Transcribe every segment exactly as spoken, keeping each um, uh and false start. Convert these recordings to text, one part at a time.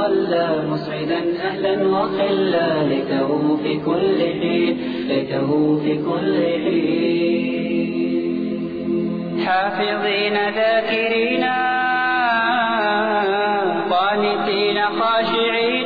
صلى مسعدا أهلا وخلا ليته في كل حين ليته في كل حين حافظين ذاكرين قانتين خاشعين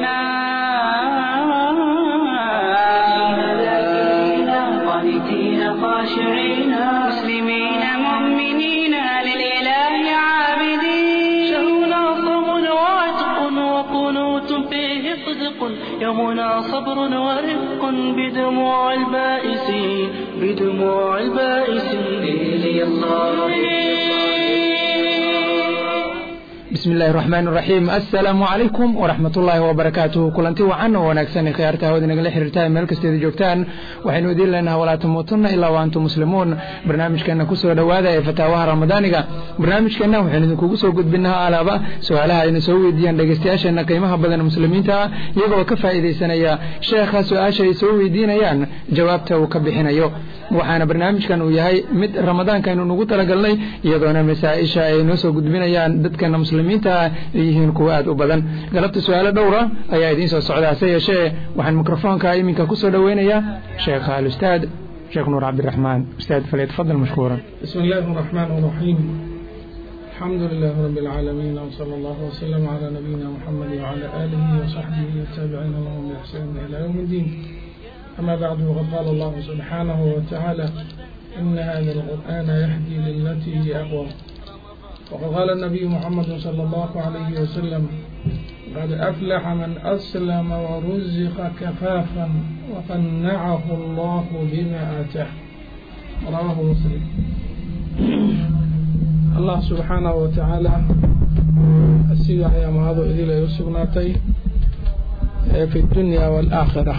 قانتين خاشعين مسلمين مؤمنين للإله عابدين شهرنا صوم وعتق وقنوت فيه صدق يومنا صبر ورفق بدموع البائسين بدموع البائسين لي الله بسم الله الرحمن الرحيم السلام عليكم ورحمة الله وبركاته كلنتي وعنا ونكسن خيارتها ودنا نقل حرتها ملك استدي جوكتان وحين ودين لنا ولا تموتن إلا وأنتم مسلمون برنامج كنا كسر دوادا فتاوى رمضانك برنامج كنا وحين كوكسو قد بينها على بقى سؤالها نسوي ديان دقستياش أن قيمها بدن المسلمين تا يقوى كفا إذا سنيا شيخ سؤاشا يسوي دين يان جوابته وكبحنا يو وحنا برنامج كانوا يهي مد رمضان كانوا نقول لقلني يضعنا مسائشة نسو قد بينا يان دد كنا مسلمين yihiin kuwa aad u badan galabta su'aalo dhowra ayaa idiin soo socdaa se yeeshee waxaan mikrofoonka iminka ku soo dhaweynayaa sheekh al-ustaad sheekh nuur cabdiraxmaan ustaad falyatafadal mashkuuran bismillaahi raxmaani raxiim alxamdulilaahi rabbil caalamiin wa sallallahu wa sallam ala nabiyyina muhammad wa ala alihi wa sahbihi wa tabi'ina lahum bi ihsan ila yawm الدين amma ba'du qad qala Allah subhanahu wa ta'ala inna hadha al-qur'ana yahdi lillati hiya aqwam وقد قال النبي محمد صلى الله عليه وسلم قد أفلح من أسلم ورزق كفافا وقنعه الله بما آتاه رواه مسلم. الله سبحانه وتعالى السيدة يا مهضو إذي لا يسقناتي في الدنيا والآخرة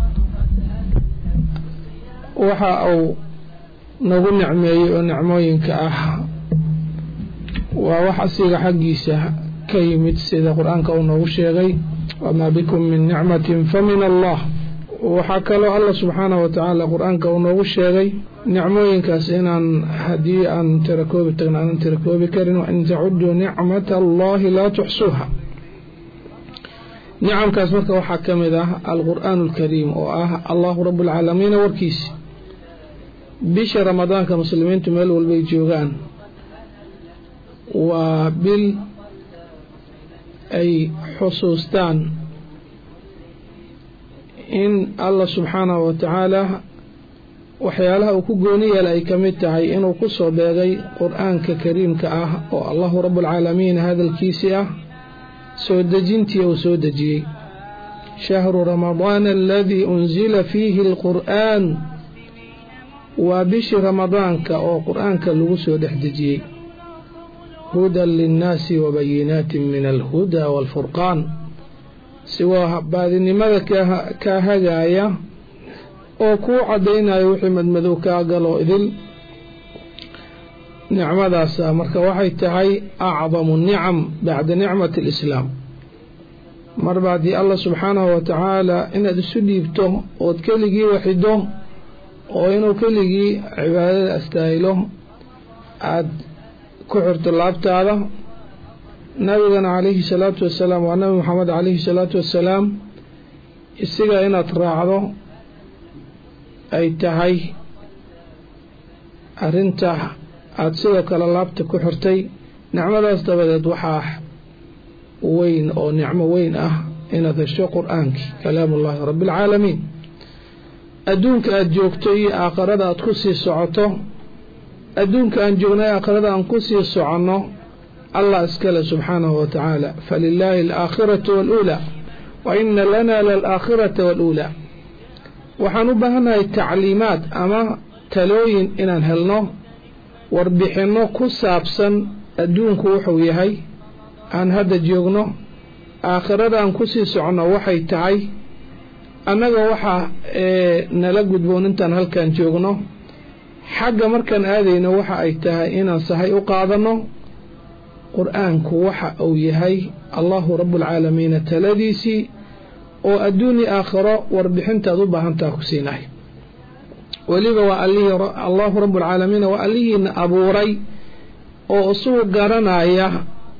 وحا أو نقول نعمي ونعموين كأح ووحسيق حقيسة كيمت سيدة قرآن كونه الشيغي وما بكم من نعمة فمن الله وحكى له الله سبحانه وتعالى قرآن كونه الشيغي نعموين كاسينا هدي أن تركوا بتغنى أن تركوا بكرن وإن تعدوا نعمة الله لا تحصوها نعم كاسمك وحكم ذا القرآن الكريم وآه الله رب العالمين وركيس بش رمضان كمسلمين تملوا البيت جوغان وبال أي حصوصتان إن الله سبحانه وتعالى وحيالها وكقونية لأي كمتعي إنه قصوا باغي قرآن ككريم كأه والله رب العالمين هذا الكيسية سودجينتي وسودجي شهر رمضان الذي أنزل فيه القرآن وبش رمضان كأو قرآن كاللغو سودحدجي هدى للناس وبينات من الهدى والفرقان سوى بعد لماذا كهجاية أو كو عدينا يوحي مدمدو كاقلو إذن نعمة ذا سامرك وحي تعي أعظم النعم بعد نعمة الإسلام مر بعد الله سبحانه وتعالى إن السديبته وتكلقي وحده وإنه كلقي عبادة أستايله عد كحرت اللابتالة نبينا عليه الصلاة والسلام ونبي محمد عليه الصلاة والسلام السيقى إن أتراعضه أي تهي أرنته أتسيقى اللابت كحرتي نعمة استبدت وحاح وين أو نعمة وين أه إن تشتو قرآنك كلام الله رب العالمين أدونك أدجوكتي آقرد أتخصي السعوته أدونك أن جغناء أقرد أن قسي السعنة الله أسكال سبحانه وتعالى فلله الآخرة والأولى وإن لنا للآخرة والأولى وحنبهنا التعليمات أما تلوين إن هلنا واربحنا كسابسا أدونك وحويهي أن هذا جغنا آخرد أن قسي السعنة وحي تعي أنك وحا إيه نلقد بوننتان هل كان جغنا xagga markaan aadayno waxa ay tahay inaan sahay u qaadano quraanku waxa uu yahay Allahu Rabbul Alamin taladiisi oo adduuni aakhiro warbixintaad u baahan tahay ku siinahay waliba waa Allahu Rabbul Alamin wa alihin abuuray oo soo garanaya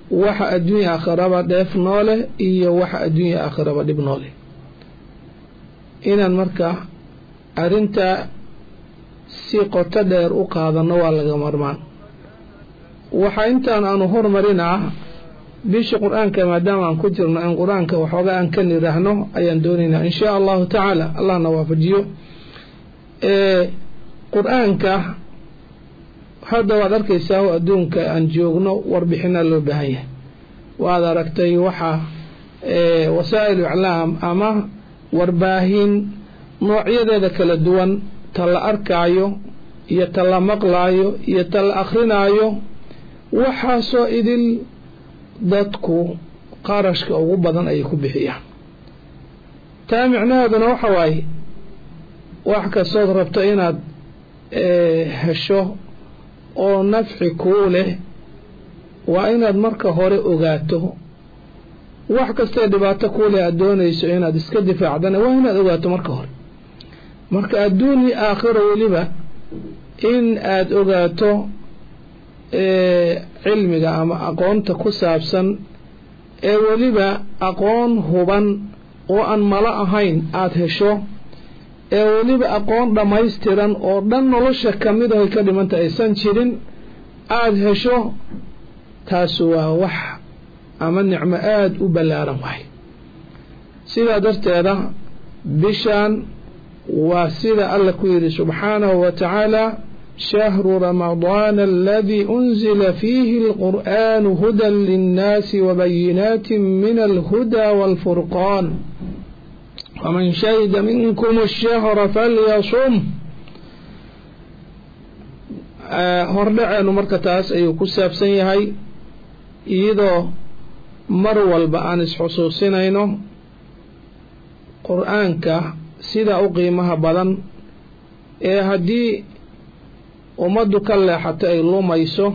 waxa adduunya aakhiraba dheef noole iyo waxa adduunya aakhiraba dhib noole inaan marka arrinta si qoto dheer u qaadano waa laga marmaan waxa intaan aanu hormarinaa bisha qur-aanka maadaama aan ku jirno in qur-aanka waxoogaa aan ka niraahno ayaan doonaynaa in shaa allahu tacaala allahna waafajiyo ee qur-aanka hadda waad arkaysaa oo adduunka aan joogno warbixina loo baahan yahay waad aragtay waxa ee wasaa'il iclaam ama warbaahin noocyadeeda kala duwan ta la arkaayo iyo ta la maqlaayo iyo ta la akrinaayo waxaasoo idil dadku qarashka ugu badan ayay ku bixiyaan taa micnaheeduna waxa waaye wax kastood rabto inaad hesho oo nafci kuu leh waa inaad marka hore ogaato wax kastee dhibaato kuu leh aad doonayso inaad iska difaacdana waa inaad ogaato marka hore marka adduuni aakhiro weliba in aad ogaato cilmiga ama aqoonta ku saabsan ee weliba aqoon huban oo aan malo ahayn aad hesho ee weliba aqoon dhammaystiran oo dhan nolosha ka mid ah ay ka dhimanta aysan jirin aada hesho taas waa wax ama nicmo aada u ballaaran waay sidaa darteeda bishaan waa sida alla ku yidhi subxaanahu wa tacaala shahru ramadaana aladii unzila fiihi alqur'aanu hudan linnaasi wabayinaatin min alhuda waalfurqaan faman shahida minkum ashahra falyasum hordhaceenu marka taas ayuu ku saabsan yahay iyadoo mar walba aan isxusuusinayno qur-aanka sidaa u qiimaha badan ee haddii ummaddu ka leexato ay lumayso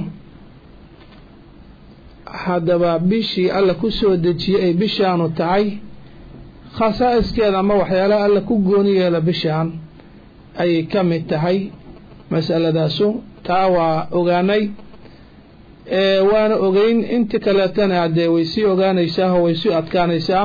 haddaba bishii alla ku soo dejiyey ay bishaanu tahay khasaa'iskeeda ama waxyaalaha alla ku gooni yeela bishaan ayay ka mid tahay masaladaasu taa waa ogaanay ee waana ogeyn inta kaleetana haddee way sii ogaanaysaa oo way sii adkaanaysaa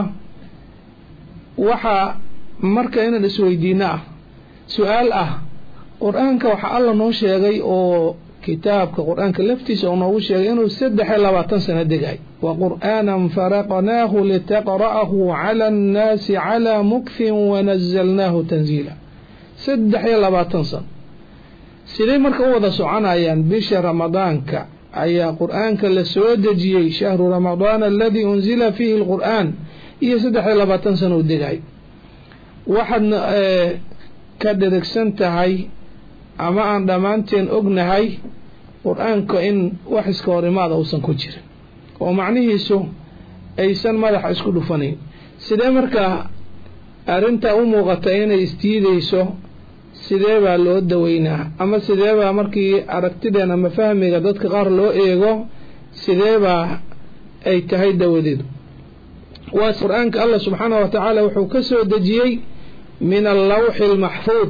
waxaa marka inaan isweydiino ah su-aal ah qur-aanka waxaa alla noo sheegay oo kitaabka qur-aanka laftiisa oo noogu sheegay inuu saddex iyo labaatan sano degay wa qur'aanan faraqnaahu litaqra'ahu cala annaasi calaa mukfin wanazalnaahu tanziila saddex iyo labaatan sano siday marka u wada soconayaan bisha ramadaanka ayaa qur-aanka la soo dejiyey shahru ramadaana aladii unzila fiihi alqur'aan iyo saddex iyo labaatan sano u degay waxaadna ka dherigsan tahay ama aan dhammaanteen ognahay qur-aanka in wax iska hor imaada uusan ku jirin oo macnihiisu aysan madaxa isku dhufanayn sidee markaa arrintaa u muuqata inay isdiidayso sidee baa loo daweynaa ama sidee baa markii aragtideen ama fahmiga dadka qaar loo eego sidee baa ay tahay dawadeedu waa qur-aanka allah subxaanahu wa tacaala wuxuu ka soo dejiyey min allawxi almaxfuud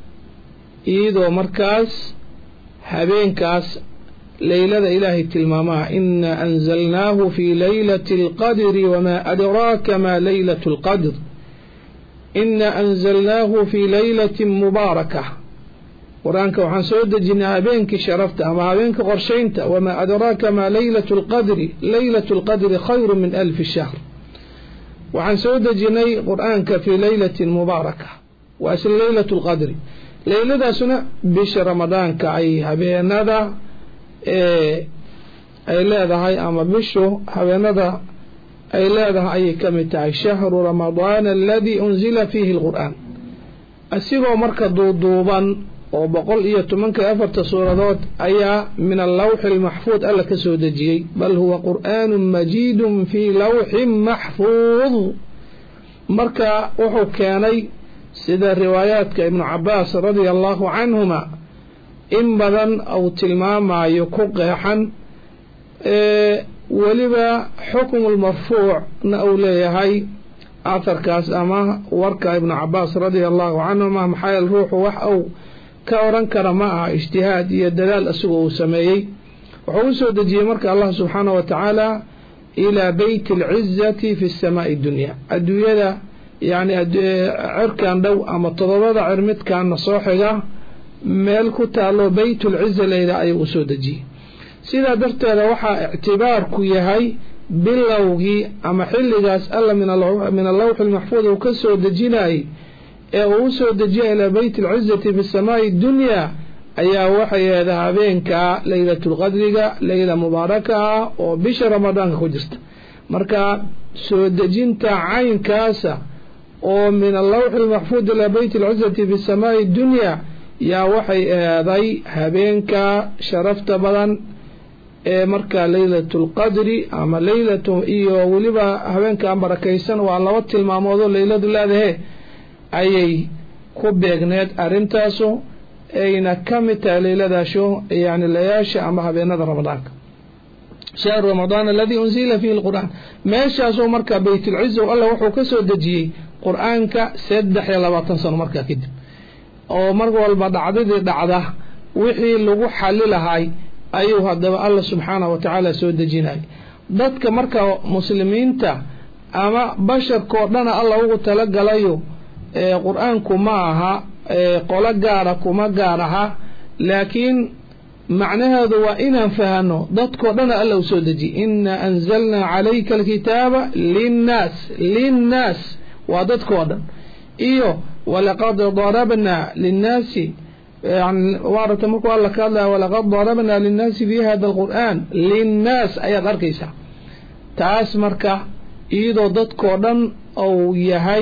iyadoo markaas habeenkaas leylada ilaahay tilmaamaha inaa anzalnaahu fii laylati alqadri wamaa adraaka maa laylatu alqadr inaa anzalnaahu fii laylatin mubaaraka qur-aanka waxaan soo dejinay habeenkii sharafta ama habeenka qorshaynta wamaa adraaka maa laylatu alqadri laylatu alqadri khayru min alfi shahr waxaan soo dejinay qur-aanka fii laylatin mubaaraka waa isla laylatu alqadri leyladaasuna bisha ramadaanka ay habeenada ee ay leedahay ama bishu habeenada ay leedahay ayay ka mid tahay shahru ramadaana aladii unzila fiihi alqur'aan asigoo marka duuduuban oo boqol iyo tobanka afarta suuradood ayaa min allawxi almaxfuud alla ka soo dejiyey bal huwa qur'aanun majiidun fii lawxin maxfuud marka wuxuu keenay sida riwaayaadka ibnu cabaas radia allahu canhuma in badan uu tilmaamayo ku qeexan ee weliba xukmu lmarfuucna uu leeyahay aharkaas ama warka ibnu cabaas radia allahu canhuma maxaa yeel ruuxu wax uu ka oran kara ma aha ijtihaad iyo dadaal isagoo uu sameeyey wuxuu u soo dejiyey marka allah subxaanahu wa tacaala إلى بيت العزة في السماء الدنيا الدنيا يعني عركان دو أما تضرد عرمت كان نصوحها مالكو تالو بيت العزة ليلة أي أسودجي سيدا درت وحا اعتبار كيهاي باللوغي أما حل جاس ألا من من اللوح المحفوظ وكسو دجيناي أوسو دجي إلى بيت العزة في السماء الدنيا أيا وحي ذهبينك ليلة القدر ليلة مباركة وبشر رمضان خجرت مركا سو دجينت عين كاسة ومن اللوح المحفوظ إلى بيت العزة في السماء الدنيا يا وحي ذي هبينك شرفت بدن marka laylatul qadri ama laylatu iyo waliba habeenka barakaysan waa laba tilmaamood oo layladu leedahay ayay ku beegneed arintaasu ayna kamita layladaasho yani layaasha ama habeenada ramadaanka shahr ramadan alladhi unzila fihi alquran meeshaaso marka baytul izza Allah wuxuu ka soo dajiyay quraanka saddex iyo labaatan sano marka kadib oo mar walba dhacdadii dhacda wixii lagu xalilahay ayuu hadaba Allah subhanahu wa ta'ala soo dajinay dadka marka muslimiinta ama basharko dhana Allah ugu tala galayo ee quraanku ma aha qola gaara kuma gaaraha laakiin macnaheedu waa inaan fahano dadko dhana Allah soo daji inna anzalna alayka alkitaba linnas linnas wa dadko dhan iyo walaqad darabna linnasi يعني وارد مركو الله قال ولقد ضربنا للناس في هذا القرآن للناس أي غرقيسة تاس مركا إيدو ضدكو دن أو يهي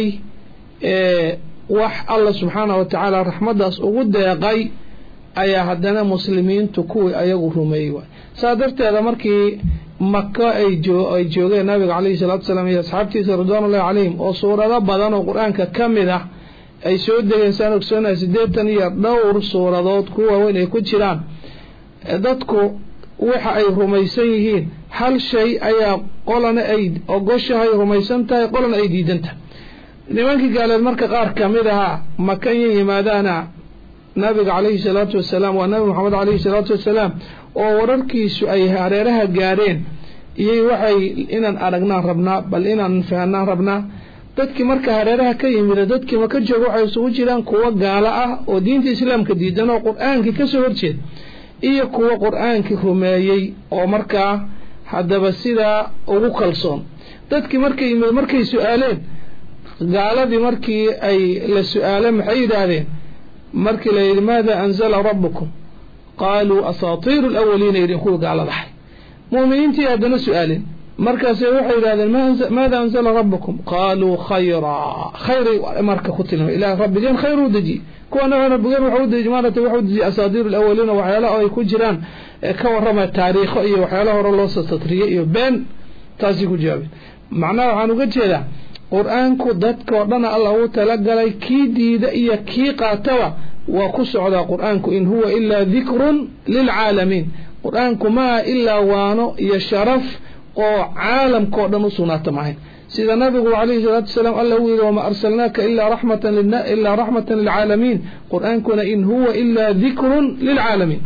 إيه وح الله سبحانه وتعالى رحمة داس أغد يغي أي هدنا مسلمين تكوي أي غرميوة صادرت هذا مركي مكة أي جو أي جوغي النبي عليه الصلاة والسلام يا أصحابتي رضوان الله عليهم وصورة ربضان وقرآن ككمدة ay soo degeen sanad sano sideetan iyo dhowr suuradood kuwa weyn ay ku jiraan dadku waxa ay rumaysan yihiin hal shay ayaa qolana ay ogoshahay rumaysan tahay qolana ay diidanta nimankii gaaleed marka qaar kamid ah makan yimaadana nabiga kaleey salaatu wasalaam wa nabi maxamed kaleey salaatu wasalaam oo wararkiisu ay hareeraha gaareen iyay waxay inaan aragnaa rabnaa bal inaan fahanaa rabnaa dadkii marka hareeraha ka yimid dadkii ma ka joogo waxay isugu jiraan kuwa gaala ah oo diinta islaamka diidan oo quraanka ka soo horjeed iyo kuwa quraanka rumeeyay oo marka hadaba sida ugu kalsoon dadkii markay yimid markay su'aaleen gaaladii markii ay la su'aaleen maxay yiraahdeen markii la yiri maada anzala rabbukum qaalu asaatiirul awwaliin yiri kuwa gaalada muuminiintii hadana su'aaleen markaas waxay yiraahdeen maada anzala rabbukum qaalu khayra khayri marka kutilma ila rabbigan khayru daji kuwana rabbigan wuxuu daji maarta wuxuu daji asaadiirul awwaliin waxyaalo ay ku jiraan ka warrama taariikh iyo waxyaalo hore loo satriyay iyo been taasi ku jawaabay macnaha waxaan uga jeedaa quraanku dadka dhan Allah uu tala galay kii diida iyo kii qaataba waa ku socda quraanku in huwa illa dhikrun lil alamin quraanku ma illa waano iyo sharaf oo caalamka dhan u sunaata maahay sida nabigu kaleey salaatu wasalaam Allah uu yiri ma arsalnaaka illa rahmatan lilna illa rahmatan lil alamin quraankuna in huwa illa dhikrun lil alamin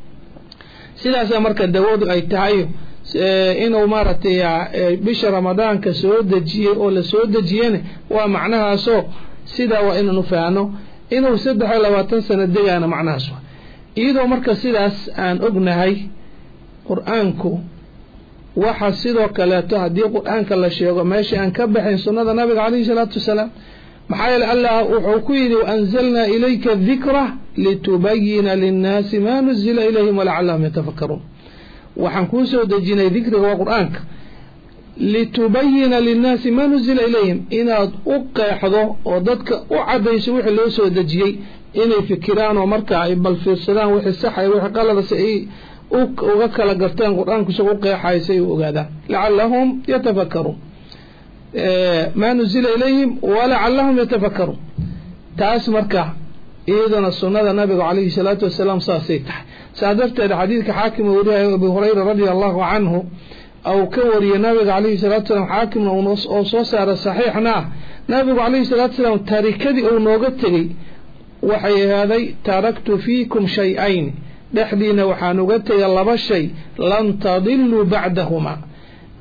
sidaas marka dawadu ay tahay inuu maartay bisha ramadaanka soo dajiyay oo la soo dajiyeen waa macnahaaso sida waa inuu faano inuu saddex iyo labaatan sano deegaana macnahaas iyadoo marka sidaas aan ognahay quraanku waxa sidoo kale hadii quraanka la sheego meesha aan ka baxin sunnada nabiga kaleey salaatu wasalaam maxay Allah wuxuu ku yiri anzalna ilayka dhikra litubayyana lin-nas ma nuzila ilayhim wa la'allahum yatafakkarun waxaan ku soo dejinay dhikriga quraanka litubayyana lin-nas ma nuzila ilayhim inaad u qeexdo oo dadka u cadayso wixii loo soo dejiyay inay fikiraan oo marka ay bal fiirsadaan wixii sax ah wixii qalad ah uga kala gartaan quraanku soo qeexaysay oo ogaadaan la'allahum yatafakkarun ma nuzila ilayhim wa la'allahum yatafakkarun taas marka iyadana sunnada nabiga kaleey salaatu wasalaam saasay tahay saadarteeda xadiidka xaakim oo wariyo Abu Hurayra radiyallahu anhu aw ka wariyo nabiga kaleey salaatu wasalaam xaakim oo soo saara saxiixna nabiga kaleey salaatu wasalaam tarikadii uu nooga tagay waxay ahaaday taraktu fiikum shay'ayn dhexdiina waxaan uga tagay laba shay lan tadillu ba'dahuma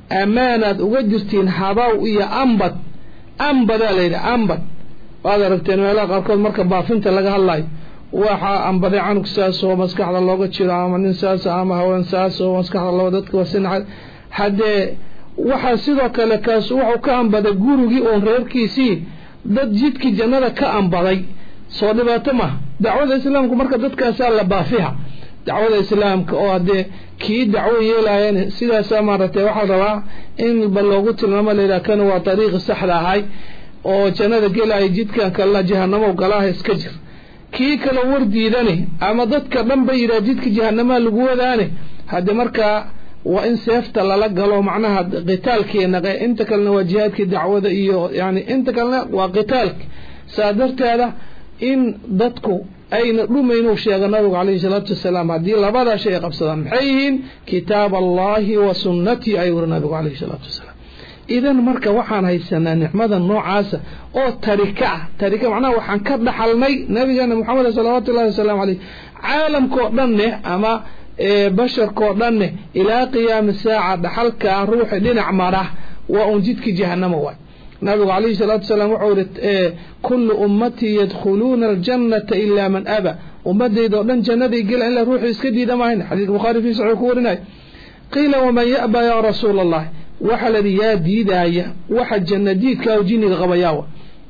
ammaanaad uga jirtiin habaw iyo ambad ambadaa layidhi ambad waad aragteen meelaha qaarkood marka baafinta laga hadlayo waxaa ambaday canug saas oo maskaxda looga jiro ama nin saas ama haween saas oo maskaxda loo dadka wasina haddee waxaa sidoo kale kaas wuxuu ka ambaday gurigii oon reerkiisii dad jidkii jannada ka ambaday soo dhibaato ma dacwada islaamku marka dadkaasaa la baafiha dacwada islaamka oo haddee kii dacwo yeelaayeen sidaasaa maaragtay waxaa rabaa in ba loogu tilmaamo layidhaha kana waa dariiqi saxda ahay oo jannada gelaya jidkan kalena jahanamo galaaha iska jir kii kale war diidane ama dadka dhan ba yidhaha jidka jahanamaa lagu wadaane haddii markaa waa in seefta lala galo macnaha qitaalkeena inta kalena waa jihaadkii dacwada iyo yani inta kalena waa qitaalka saa darteeda in dadku ayna dhumaynu sheega nabigu calayhi salaatu wasalaam haddii labadaa shay ay qabsadaan maxay yihiin kitaab allahi wa sunnatii ayuu yiri nabigu calayhi salaatu wasalaam idan marka waxaan haysanaa nicmada noocaasa oo tarika ah tarika macnaha waxaan ka dhaxalnay nabigeena maxamed salawaatu ullahi wasalaamu calayh caalamkoo dhanne ama basharkoo dhanne ilaa qiyaami saaca dhaxalkaa ruuxi dhinac mara waa un jidkii jahanamo waay nabigu calayhi salaatu wasalaam wuxuu yidhi kullu ummatii yadkhuluuna aljannata ilaa man aba ummadayda oo dhan jannaday gela ilaa ruuxu iska diida maahayn xadiidka bukhaari fii saxiix ku warinaya qiila waman ya'ba yaa rasuula allah waxa la yidhi yaa diidaaya waxa janna diidkaa oo jinniga qabayaawa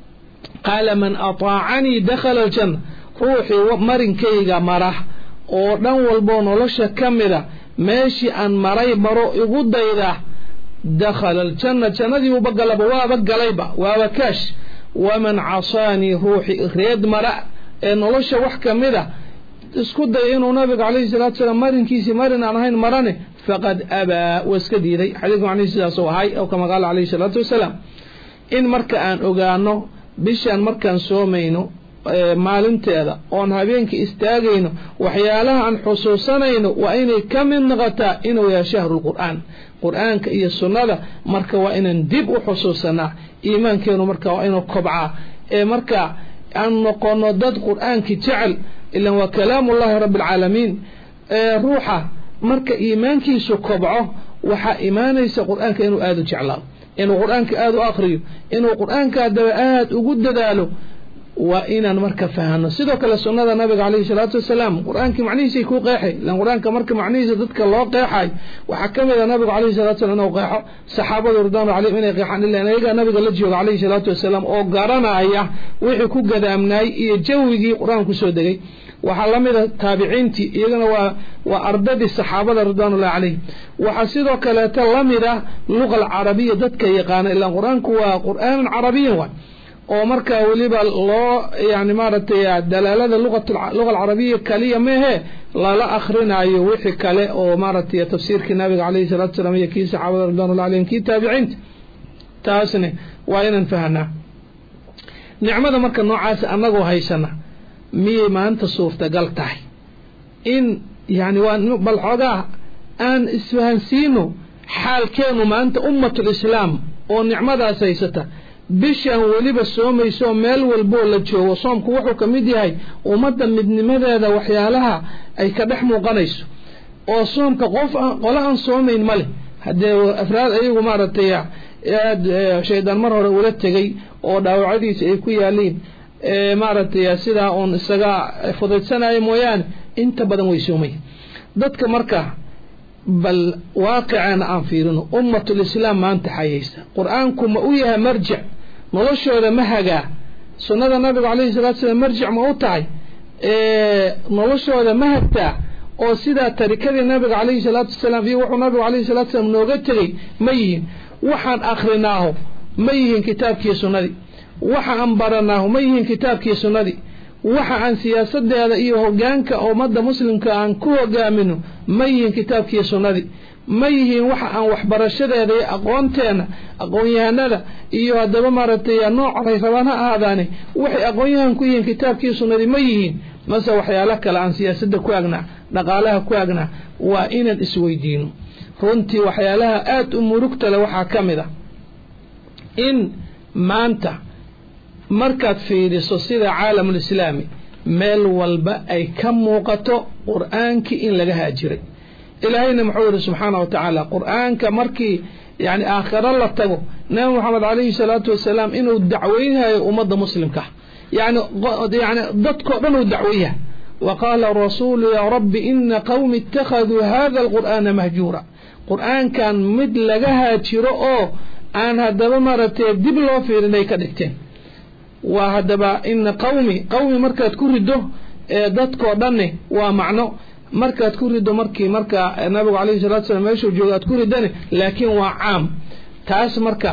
qaala man ataacanii dakhala aljanna ruuxii marinkayga mara oo dhan walboo nolosha ka mida meeshii aan maray maro igu dayda dakhala aljanna jannadii uba galaba waaba galayba waaba kaash waman casaanii ruuxi reed mara ee nolosha wax ka mida isku day inuu nabiga calayhi salaatu wasalaam marinkiisii marin aan ahayn marane faqad abaa waa iska diiday xadiidku macnihi sidaas uu ahay oo kama qaala calayhi salaatu wasalaam in marka aan ogaano bishaan markaan soomayno maalinteeda oon habeenkii istaagayno waxyaalaha aan xusuusanayno waa inay ka mid noqotaa inuu yahay shahrulqur'aan qur'aanka iyo sunnada marka waa inaan dib u xusuusanaa iimaankeenu marka waa inuu kobcaa ee marka aan noqono dad qur'aankii jecel ilan waa kalaamullahi rabbi alcaalamiin ruuxa marka iimaankiisu kobco waxaa imaanaysa qur'aanka inuu aada u jeclaado inuu qur'aanka aada u akriyo inuu qur'aanka haddaba aada ugu dadaalo waa inaan marka fahano sidoo kale sunnada nabiga calayhi salaatu wasalaam qur'aankii macnihiisay ku qeexay ilan qur'aanka marka macnihiisa dadka loo qeexay waxaa ka mid a nabigu calayhi salatu wasalam inuu qeexo saxaabadu ridwaanu calayhim inay qeexaan ilaan ayagaa nabiga la jooga calayhi salaatu wasalaam oo garanaya wixii ku gadaamnaay iyo jawigii qur'aanku soo degay waxaa la mid a taabiciintii iyagana waa waa ardadii saxaabada ridwaanullahi calayhim waxaa sidoo kaleeta la mid ah luqa alcarabiya dadka yaqaana ilaan qur'aanku waa qur'aanan carabiyan waay oo markaa weliba loo yani maaragtay dalaalada luqa alcarabiya kaliya mehe lala akrinaayo wixii kale oo maaragtay tafsiirkii nabiga calayhi salatu wasalaam iyo kii saxaabada ridwanullahi calayhim kii taabiciinta taasne waa inaan fahanaa nicmada marka noocaas annagoo haysana miyay maanta suurtagal tahay in yani waa bal xoogaa aan isfahansiino xaalkeenu maanta ummatul islaam oo nicmadaas haysata bishaan weliba soomayso meel walboo la joogo soomku wuxuu ka mid yahay ummadda midnimadeeda waxyaalaha ay ka dhex muuqanayso oo soomka qof qolo aan soomayn ma leh haddee afraad ayagu maaragtay aad shaydaan mar hore ula tegay oo dhaawacadiisa ay ku yaaliin maaragtay sidaa uun isaga fudaydsanaya mooyaane inta badan way soomay dadka marka bal waaqicana aan fiirino ummatul islaam maanta xayaysa qur'aanku ma u yahay marjic noloshooda ma hagaa sunnada nabiga calayhi salaatu wasalaam marjic ma u tahay noloshooda ma hagtaa oo sidaa tarikadii nabiga calayhi salaatu wasalaam iyo wuxuu nabigu calayhi salaatu wasalaam nooga tegey ma yihiin waxaan akrinaaho ma yihiin kitaabkii sunnadii waxa aan baranaaho ma yihiin kitaabkii sunnadii waxa aan siyaasadeeda iyo hogaanka ummadda muslimka aan ku hogaamino ma yihiin kitaabkii sunnadii ma yihiin waxa aan waxbarashadeeda iyo aqoonteena aqoon-yahanada iyo haddaba maaragtay noocay rabaan ha ahaadaane waxay aqoon-yahan ku yihiin kitaabkii sunnadii ma yihiin mase waxyaalo kale aan siyaasadda ku agnaa dhaqaalaha ku agnaa waa inaan isweydiino runtii waxyaalaha aada u murugta leh waxaa ka mid a in maanta markaad fiiriso sida caalamulislaami meel walba ay ka muuqato qur'aankii in laga haajiray ilaahayna muxuu yidhi subxaana wa tacaala qur'aanka markii يعني آخر الله تقو نبي محمد عليه الصلاة والسلام إنه الدعوينها أمة مسلمك يعني يعني ضدك أنه الدعوية وقال الرسول يا رب إن قوم اتخذوا هذا القرآن مهجورا قرآن كان مثل جها تشرؤ أن هذا مرة دبلو في رنيك دكتين وهذا إن قومي قومي مركز كورده ضدك أدنى ومعنى مركز كورده مركي مركا النبي عليه الصلاة والسلام يشوف جوات كوردني لكن وعام تاس مركا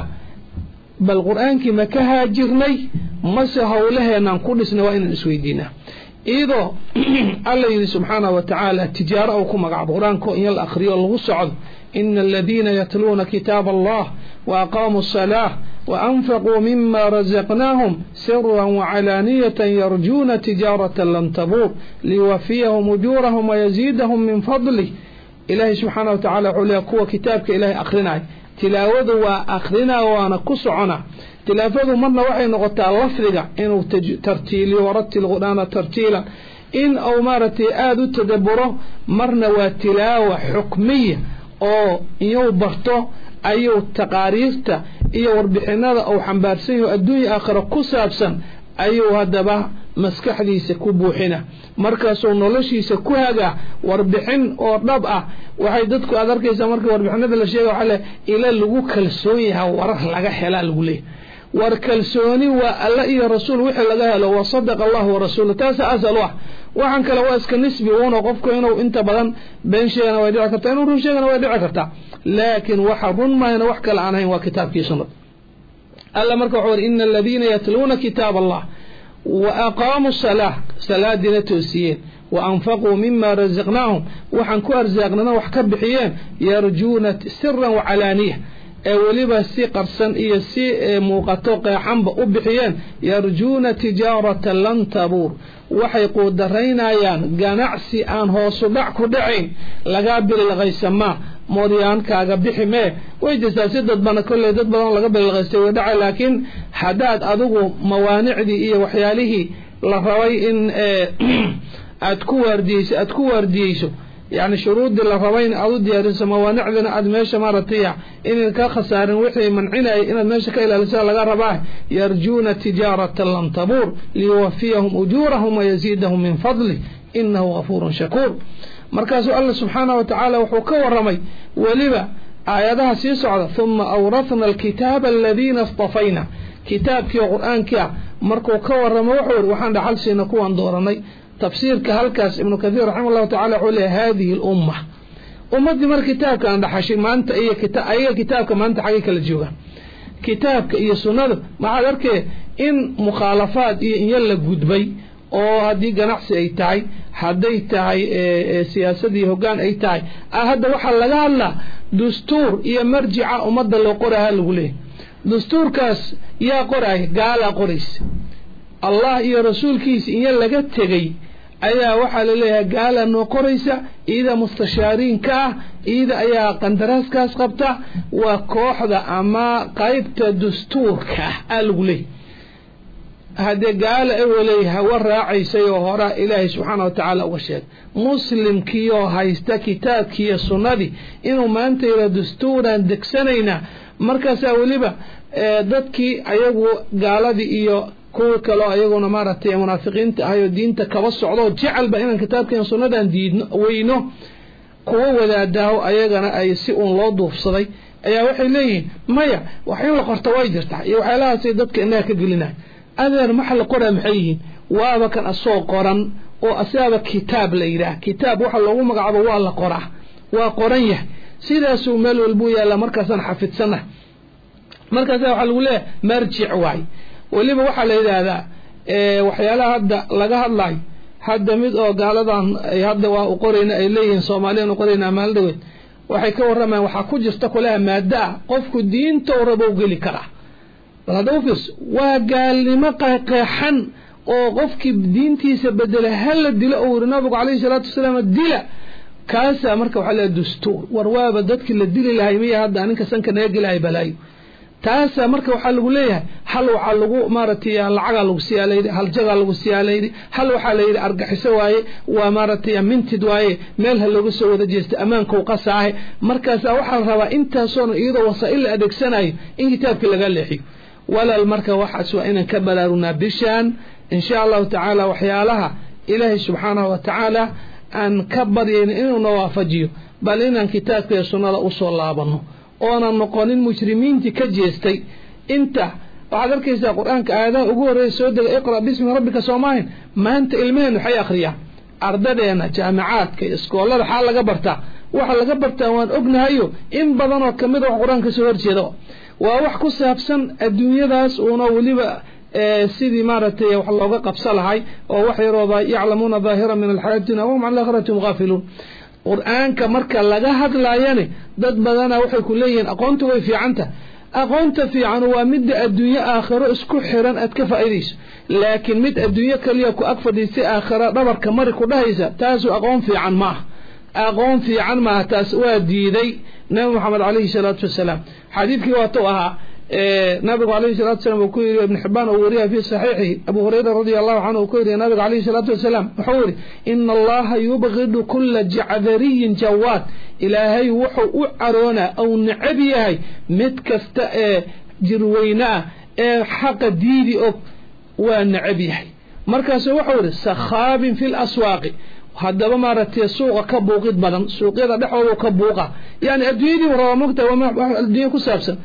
بالقرآن كما كهاجرني مسها ولها ننقل سنوائن السويدين إذا الله سبحانه وتعالى تجارة وكما قعب قرآن كو إن الأخرية الغصعد إن الذين يتلون كتاب الله وأقاموا الصلاة وأنفقوا مما رزقناهم سرا وعلانية يرجون تجارة لن تبور ليوفيهم أجورهم ويزيدهم من فضله إلهي سبحانه وتعالى عليا كو كتابك إلهي أخرنا تلاوذ وأخرنا ونقصعنا تلاوذ مرنا وحي نغطى اللفظة إنه ترتيلي ورتل القرآن ترتيلا إن أو مارتي آذو تدبره مرنا وتلاوة حكمية أو يو برطو أيو تقاريرتا إيو وربحنا أو حنبارسيه الدنيا آخر كسابسا أيو هدبا مسكح دي سكوبوحنا مركز ونولشي سكوهاga warbixin oo dhab ah waxay dadku adarkaysa markii warbixinada la sheego waxa ila lagu kalsoon yahay warar laga hela lagu leeyahay war kalsooni waa Allah iyo rasuul wixii laga helo waa sadaq Allah wa rasuul taas asal wax waxan kale waa iska nisbi oo qofku inuu inta badan been sheegana way dhici kartaa inuu run sheegana way dhici kartaa laakiin waxa run ma ina wax kale aan ahayn waa kitaabkii sunnad Allah marka wuxuu in alladina yatluna kitab Allah وأقاموا الصلاة صلاة دينا توسيين وأنفقوا مما رزقناهم وحنكو أرزاقنا وحكب بحيان يرجون سرا وعلانية ولبا سي قرصان إيا سي موقتوق حنب أبحيان يرجون تجارة لن تبور وحيقو درينا يان قنعسي آن هو صدعكو دعين لقابل الغيسما موريان كاغا بخي ميه ويجسا سيدد بنا كل يدد بنا لقابل الغيسي ودعي لكن حداد أدوغو موانع دي إيا وحياله لفوي إن أتكو ورديس أتكو ورديسو يعني شروط دي لفوين أدو دياريسا موانع دينا أد ميشا مارتيا إن كا خسارين وحي منعنا إن ميشا كايلا لسال لغا رباه يرجون تجارة لن تبور ليوفيهم أجورهم ويزيدهم من فضله إنه غفور شكور مركز الله سبحانه وتعالى وحوكا ورمي ولبا آياتها سيسعد ثم أورثنا الكتاب الذين اصطفينا كتاب كي قرآن كي مركو كورمي وحور وحان دحل سينكوان دورمي تفسير كهالكاس ابن كثير رحمه الله تعالى على هذه الأمة أمة مر كتاب كان دحشي ما أنت أي كتاب أي كتاب كما أنت حقيقة للجوة كتاب أي سنة مع ذلك إن مخالفات يلا جدبي أو هذه جناح أي تاي هذه تاي سياسة دي هجان أي تاي هذا وحل لجالله دستور يمرجع أمة اللي قرأها الغلي دستور كاس يا قرأه قال قريس الله يا رسول كيس إن يلا جت تجي أيا وحل لها قال إنه قريسة إذا مستشارين كا إذا أيا قندراس كاس قبته وكوحدة أما قيبت دستور كا الغلي هذا قال أوليها والراعي سيوهراء إلهي سبحانه وتعالى وشهد مسلم كيو هايستا كتاب كيو سنادي إنه ما أنت إلى دستورا دكسانينا مركز أوليبا dadkii ayagu gaaladii iyo kuwa kale ayaguna maaragtay munaafiqiinta ayo diinta kaba socdo jecelba inaan kitaabkan sunnadan diidno weyno kuwa wadaadaaw ayagana ay si uun loo duufsaday ayaa waxay leeyihiin maya wax in la qorto way jirtaa iyo waxyaalahaas dadka inaa ka gelinay adeer maxal qoraa maxay yihiin waaba kan asoo qoran oo asaaba kitaab la yiraahdo kitaab waxa loogu magacaabo waa la qoraa waa qoran yahay sidaas uu meel walba yaala markaasan xafidsana markaas waxa lagu leeyahay marjic waay waliba waxa la yiraahdaa ee waxyaalaha hadda laga hadlay hadda mid oo gaaladan ay hadda waa u qorayna ay leeyihiin Soomaaliyeed u qorayna maal dhaweed waxay ka waramaan waxa ku jirta kulaha maada qofku diinta uu rabo gali kara bal hada ufis waa gaalnimo qeexan oo qofkii diintiisa bedela hal dilo oo nabiga kaleey salaatu wasalaam dila kaasa marka waxa la dastuur warwaaba dadkii la dili lahay miya hadda aninka sanka naga galay balaayo taasa marka waxa lagu leeyahay hal waxa lagu maartay lacaga lagu siyaalayay hal jaga lagu siyaalayay hal waxa la yiri argaxiso waaye waa maartay mintid waaye meel hal lagu soo wada jeesto amaanka uu qasaahay markaas waxa la rabaa intaasoo iyadoo wasaa'il adeegsanayo in kitaabka laga leexiyo walaal marka waxa soo inaan ka balaaruna bishaan insha Allah ta'ala waxyaalaha ilaahi subhanahu wa ta'ala an kabariyeen inuu nawaafajiyo bal inaan kitaabka sunnada u soo laabano oona noqonin mujrimiinti ka jeestay inta waxaad arkaysaa quraanka aayadaha ugu horeeyay soo degay iqra bismi rabbika soomahin maanta ilmaheen waxay akhriyaan ardadeena jaamacaadka iskoolada xal laga bartaa waxa laga bartaa waan ognahayo in badan oo kamid ah quraanka soo horjeedo waa wax ku saabsan adduunyadaas oo waliba sidii maartay wax looga qabsalahay oo wax yarooba yaclamuuna daahira min alxayaatina wa hum an akhiratum ghafilun quraanka marka laga hadlaayane dad badana waxay ku leeyihiin aqoontu way fiicanta aqoonta fiican waa mid adduunyo aakhiro isku xiran ad ka faa'iideyso laakiin mid adduunyo kaliya ku ag fadhiisay aakhiro dhabarka mari ku dhahaysa taas aqoon fiican ma aqoon fiican ma taas waa diiday nabi maxamed alayhi salatu wasalaam xadiidkii waa too ahaa nabi alayhi salatu wasalaam uu ku yiri ibn hibban oo wariya fi sahihi abu hurayra radiyallahu anhu uu ku yiri nabi alayhi salatu wasalaam wuxuu yiri inna allaha yubghidu kull ja'dariyin jawad ilaahay wuxuu u caroona aw nacab yahay mid kasta ee jirweyna ee xaq diidi oo waa nacab yahay markaas wuxuu yiri sakhabin fil aswaqi haddaba maartay suuqa ka buuqid badan suuqyada dhaxooda ka buuqa yani adduunyadii waa mugta waa adduunyo ku saabsan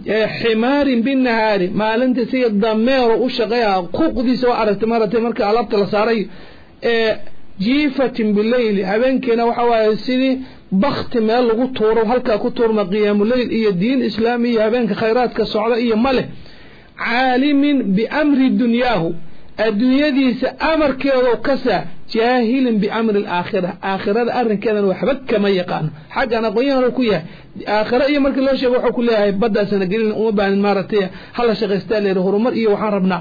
حمار بالنهار ما لنت سي الضمير وشقيها قوقديس وعرفت مرتين marka alaabta la saaray ee jiifatin bilayl habeenkina waxa waa sidii baqti meel lagu tuuro halka ku tuurma qiyaamul layl iyo diin islaami habeenka khayraadka socda iyo male caalimin bi amri dunyahu adduunyadiisa amarkeedo kasa jaahilin bi amri al-aakhirah aakhirada arrinkeedan waxba kama yaqaan xaqana qoyaan ku yahay aakhira iyo markii loo sheego wuxuu ku leeyahay badaasana gelin uma baahan maartay hal shaqeystaa leeyahay horumar iyo waxaan rabnaa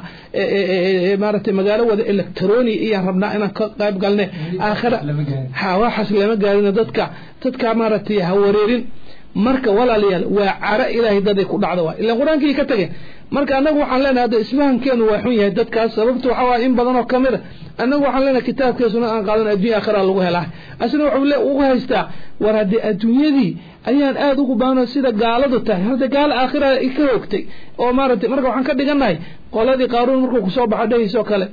maartay magaalo wada elektrooni iyo rabnaa inaan ka qayb galnay aakhira ha waxas lama gaarin dadka dadka maartay ha wareerin marka walaalayaal waa cara ilaahay dad ay ku dhacdo waa ilaa quraankii ka tagay marka anagu waxaan leenahay islaamkeenu waa xun yahay dadkaas sababtu waxa waa in badan oo kamid anagu waxaan leenahay kitaabkeesuna aan qaadan adduunyo aakhira lagu helaa asna wuxuu leeyahay ugu haystaa war hadii adduunyadii ayaan aad ugu baano sida gaaladu tahay hada gaal aakhira ka hoogtay oo maartay marka waxaan ka dhiganahay qoladii qaaruun markuu ku soo baxay dhayso kale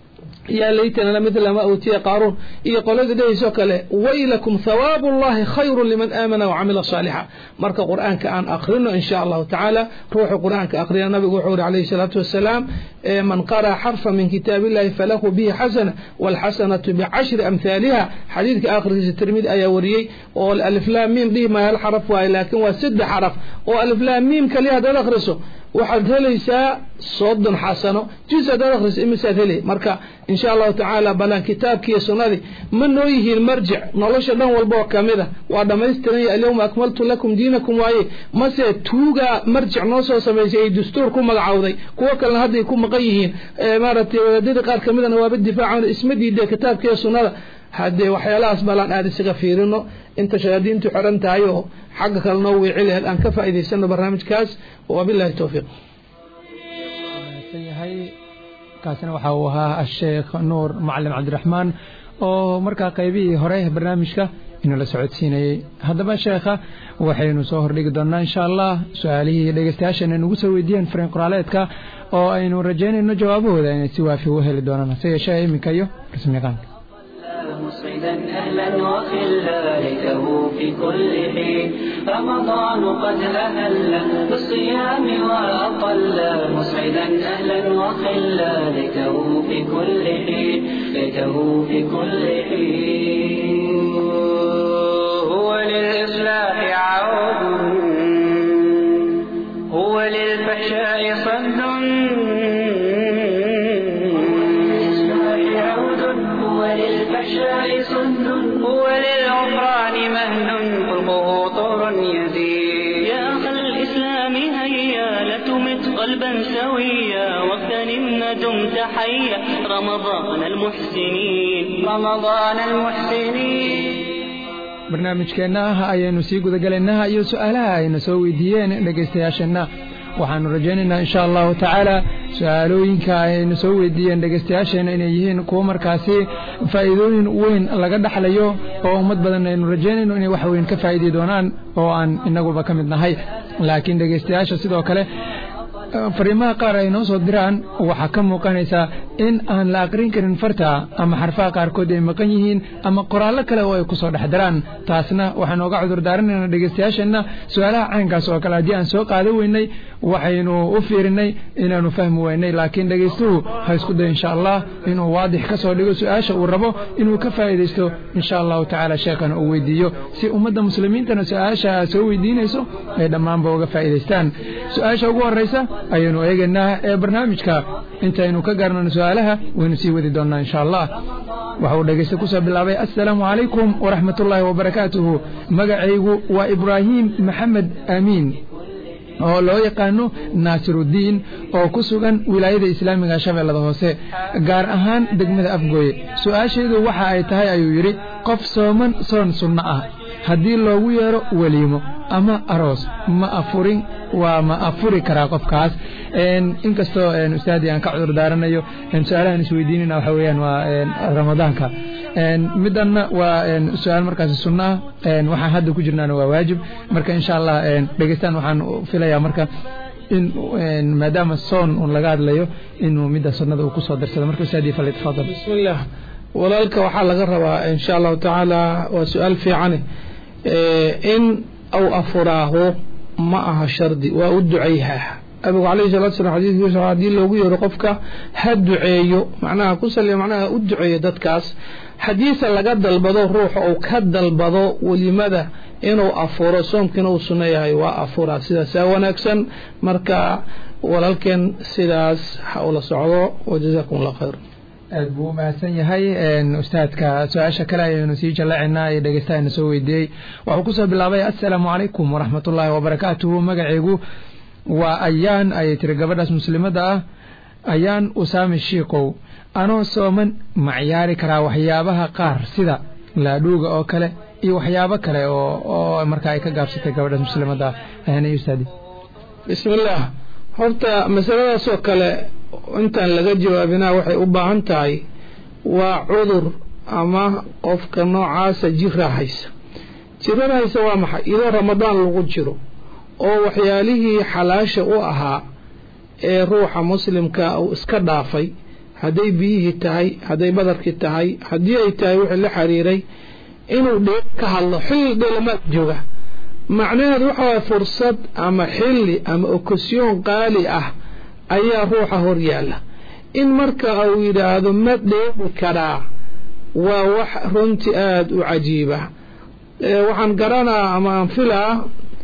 يا ليتنا مثل ما أوتي قارون يقول ذي سكله ويلكم ثواب الله خير لمن آمن وعمل صالحا مرك قرآن كأن أقرنه إن شاء الله تعالى روح قرآن كأقرنا النبي وحور عليه الصلاة والسلام من قرأ حرفا من كتاب الله فله به حسنة والحسنة بعشر أمثالها حديث آخر الترمذي آية وريي والألف لام ميم به ما الحرف ولكن وسد حرف والألف لام ميم كليها ده أخرسه waxaad helaysaa soddon xasano jisa dadaqris imisaad helay marka insha Allah ta'ala balan kitaabkiisa sunnadi ma noo yihiin marjic nolosha dhan walba oo kamida waa dhamaystiran اليوم أكملت لكم دينكم waaye mase tuuga marjic noo soo sameeyay dastuur ku magacawday kuwa kale hadii ku maqan yihiin maartay wadadii qaar kamidana waa bidifaacan ismadiida kitaabkiisa sunnada hadee waxyaalahaas balan aad isaga fiirino inta shahaadiintu xiran tahay oo xaq kale noo wiicilay aan ka faa'iideysano barnaamijkaas wabillahi tawfiiq yahay kaasina waxa uu ahaa Sheekh Nuur Macallim Cabdiraxmaan oo marka qaybihii hore barnaamijka inuu la socodsiinay hadaba sheekha waxaynu soo hordhigi doonaa insha Allah su'aalihii dhageystayaashana nagu soo weydiiyeen fariin qoraaleedka oo aynu rajaynayno jawaabahooda inay si waafi u heli doonaan sayashay iminka iyo rasmigan مسعدا أهلا وخلا ليته في كل حين رمضان قد أهل بالصيام وأطل مسعدا أهلا وخلا ليته في كل حين ليته في كل حين هو للإصلاح عود هو للفحشاء صد للفحشاء صد هو للعفران مهد خلقه طور يزيد يا أخ الإسلام هيا لتمت قلبا سويا واغتنم ما دمت حيا رمضان المحسنين رمضان المحسنين barnaamijkeena ayaynu sii guda galaynaa iyo su'aalaha ayna soo weydiiyeen dhageystayaashana waxaanu rajaynaynaa insha allahu tacaala su-aalooyinka aynu soo weydiiyeen dhegeystayaasheena inay yihiin kuwo markaasi faa'iidooyin weyn laga dhaxlayo oo ummad badan aynu rajaynayno inay wax weyn ka faa'iidi doonaan oo aan inaguba ka mid nahay laakiin dhegeystayaasha sidoo kale fariimaha qaar ay noo soo diraan waxaa ka muuqanaysa in aan la aqrin karin farta ama xarfaha qaarkood ay maqan yihiin ama qoraallo kale oo ay ku soo dhex diraan taasna waxaanu uga cudur daaranaynaa dhegeystayaasheenna su-aalaha caynkaas oo kale haddii aan soo qaadan weynay waxaynu u fiirinay inaanu fahmi weynay laakiin dhegeystuhu ha isku day insha allah inuu waadix ka soo dhigo su-aasha uu rabo inuu ka faa'iidaysto insha allahu tacaala sheekana uu weydiiyo si ummadda muslimiintana su-aasha soo weydiinayso ay dhammaanba uga faa'iidaystaan su-aasha ugu horreysa ayaynu eegaynaa ee barnaamijka intaynu ka gaarnano su-aalaha waynu sii wadi doonnaa insha allah waxa uu dhegeysta ku soo bilaabay assalaamu calaykum waraxmatullaahi wabarakaatuhu magacaygu waa ibraahim maxamed aamiin oo loo yaqaano naasiruddiin oo ku sugan wilaayada islaamiga shabeellada hoose gaar ahaan degmada afgooye su-aasheedu waxa ay tahay ayuu yidhi qof sooman soon sunno ah haddii loogu yeero weliimo ama aroos ma afurin waa ma afuri karaa qofkaas inkastoo ustaadii aan ka cudur daaranayo su-aalahan isweydiinina waxa weeyaan waa ramadaanka midanna waa su-aal markaasi sunno ah waxaan hadda ku jirnaana waa waajib marka insha allah dhegeystaan waxaan filayaa marka in maadaama soon un laga hadlayo inuu midda sunnada uu ku soo darsado marka ustaadii fali tafadal bismillah walaalka waxaa laga rabaa insha allahu tacaala waa su-aal fiicane in aw afuraaho ma aha shardi waa u ducayhaa abigu calayhi salatu salam xadiiskiisa haddii loogu yeero qofka ha duceeyo macnaha ku saliya macnaha u duceeyo dadkaas haddiise laga dalbado ruuxa uu ka dalbado welimada inuu afuro soomkiina uu sunno yahay waa afuraa sidaasaa wanaagsan marka walaalkeen sidaas ha ula socdo wajazaakum allah khayr aad buu u mahadsan yahay ustaadka su-aasha kale ayaynu sii jallacinaa ee dhegeystaana soo weydiiyey waxuu ku soo bilaabay assalaamu calaykum waraxmatullaahi wabarakaatuhu magaceegu waa ayaan ayay tiri gabadhaas muslimadda ah ayaan usaami shiikow anoo sooman ma ciyaari karaa waxyaabaha qaar sida laadhuuga oo kale iyo waxyaabo kale oo oo marka ay ka gaabsatay gabadhaas muslimadda ah ahanay ustaadi bismillaah horta masaladaasoo kale intaan laga jawaabinaa waxay u baahan tahay waa cudur ama qofka noocaasa jira haysa jirada haysa waa maxay idoo ramadaan lagu jiro oo waxyaalihii xalaasha u ahaa ee ruuxa muslimka uu iska dhaafay hadday biyihii tahay hadday badarkii tahay haddii ay tahay wixii la xiriiray inuu dheel ka hadlo xilli dheelamaad jooga macnaheedu waxa waaya fursad ama xilli ama okasyoon qaali ah ayaa ruuxa hor yaalla in marka uu yidhaahdo ma dheeli karaa waa wax runtii aada u cajiiba waxaan garanaa ama aan filaa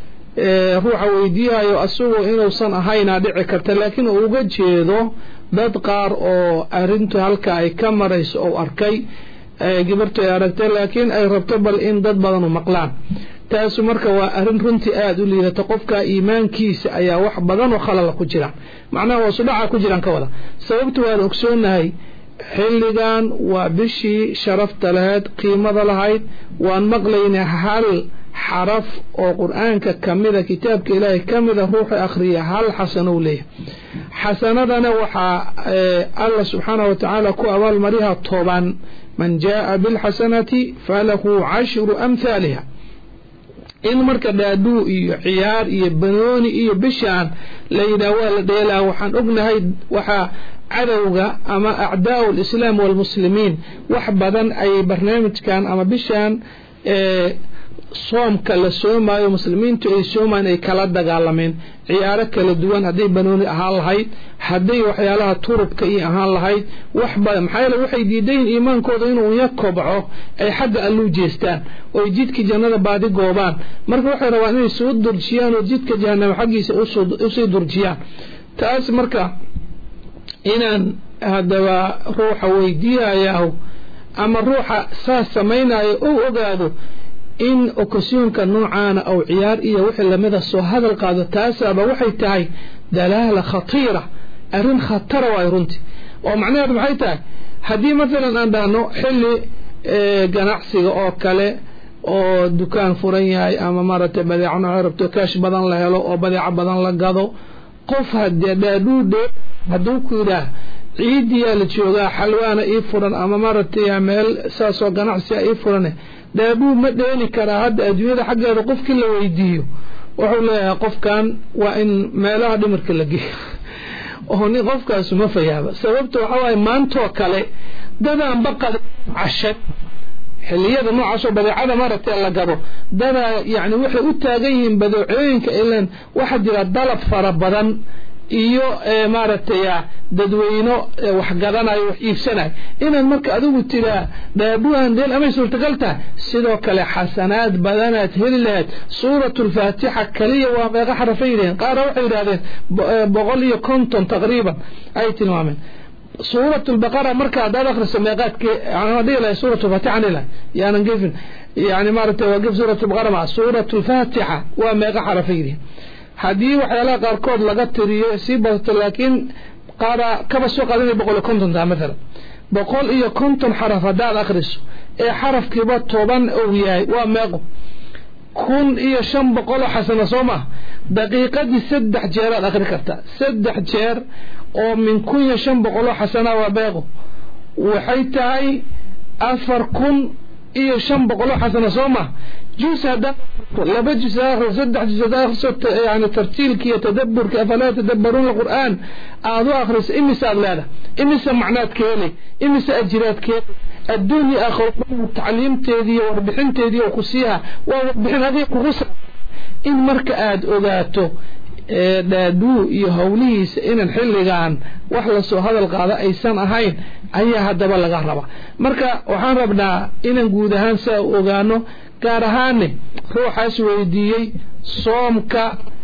ruuxa weydiiyayo asagoo inuusan ahaynaa dhici karta laakiin uu uga jeedo dad qaar oo arrintu halka ay ka marayso ou arkay gabartu ay aragtay laakiin ay rabto bal in dad badanu maqlaan taasu marka waa arrin runtii aada u liidata qofka iimaankiisa ayaa wax badan oo khalala ku jiraan macnaha waa sudhaca ku jiraan ka wada sababtu waan ogsoonahay xilligan waa bishii sharafta lahayd qiimada lahayd waan maqlaynaa hal xaraf oo qur-aanka kamida kitaabka ilaahay kamida ruuxa akhriya hal xasano u leeyahay xasanadana waxaa alla subxaanahu watacaala ku abaalmariha toban man jaa bilxasanati falahu cashru amhaaliha in marka dhaadhuu iyo ciyaar iyo banooni iyo bishaan la yidhaah waa la dheelaa waxaan ognahay waxaa cadowga ama acdaau lislaam walmuslimiin wax badan ay barnaamijkan ama bishaan soomka la soomaayo muslimiintu ay soomaan ay kala dagaalameen ciyaaro kala duwan hadday banooni ahaan lahayd hadday waxyaalaha turubka iyo ahaan lahayd wax badan maxaa yeele waxay diidayin iimaankooda inuu ya kobco ay xagga alluu jeestaan oy jidka jannada baadi goobaan marka waxay rabaan inay soo durjiyaan oo jidka jahanamo xaggiisa usii durjiyaan taas marka inaan haddaba ruuxa weydiiyayahu ama ruuxa saas samaynayo ou ogaado in okasyoonka noocaana ou ciyaar iyo wixii lamida soo hadal qaado taasaaba waxay tahay dalaala khatiira arrin khatara waay runtii oo macnaheedu maxay tahay haddii maalan aan dhahno xilli ganacsiga oo kale oo dukaan furan yahay ama maaragtay badeeco noocay rabto kaash badan la helo oo badeeco badan la gado qof hadee dhaadhuu dhe hadduu ku yidhaah ciidiyaa la joogaa xalwaana ii furan ama maaragtay meel saasoo ganacsiga ii furane dhaadhuu ma dheeli karaa hadda adduunyada xaggeeda qofkii la weydiiyo wuxuu leeyahay qofkan waa in meelaha dhimirka la geeyo oo nin qofkaas ma fayaaba sababta waxa waaye maantoo kale dadaan baqad cashay xilliyada noocaasoo badeecada maaragtay la gabo dada yani waxay u taagan yihiin badeecooyinka ilaan waxaa jira dalab fara badan iyo maaragtay dadweyno wax gadanayo wax iibsanayo inaan marka adigu tiraa dhaabuhan deel ama suurtagal tahay sidoo kale xasanaad badanaad heli lahayd suuratul faatixa kaliya waa meeqa xarafay yidhaheen qaar waxay yidhahdeen boqol iyo konton taqriiban ay tilmaameen سورة البقرة مركا دار آخر السماقات يعني دي لها سورة الفاتحة لها يعني نقف يعني مرة وقف سورة البقرة مع سورة الفاتحة وميقا حرفيه هذه وحيالا قاركود لغت ريسيبة لكن قارا كما السوق هذين بقول كنتم ده مثلا بقول إيا كنتم حرف دار آخر السوق إيا حرف كبات طوبان أوياي وميقو كن إيا شم بقول حسن صومة دقيقة دي سدح جيرات آخر كرتا سدح جير oo min kun iyo shan boqol xasana waa beeqo waxay tahay afar kun iyo shan boqol xasana sooma juz hada laba juz aakhir saddex juz aakhir yani tartiilki iyo tadabburki afala tadabburun alquran aadu akhris imisa leeda imisa macnaadkeena imisa ajraadkeena adduunya aakhir tacliimteedii iyo warbixinteedii oo ku siiha waa warbixin hadii ku rusa in marka aad ogaato dhaaduu iyo hawlihiisa inaan xilligan wax la soo hadal qaado aysan ahayn ayaa hadaba laga raba marka waxaan rabnaa inaan guud ahaan saa ogaano gaar ahaan ruuxaas weydiiyey soomka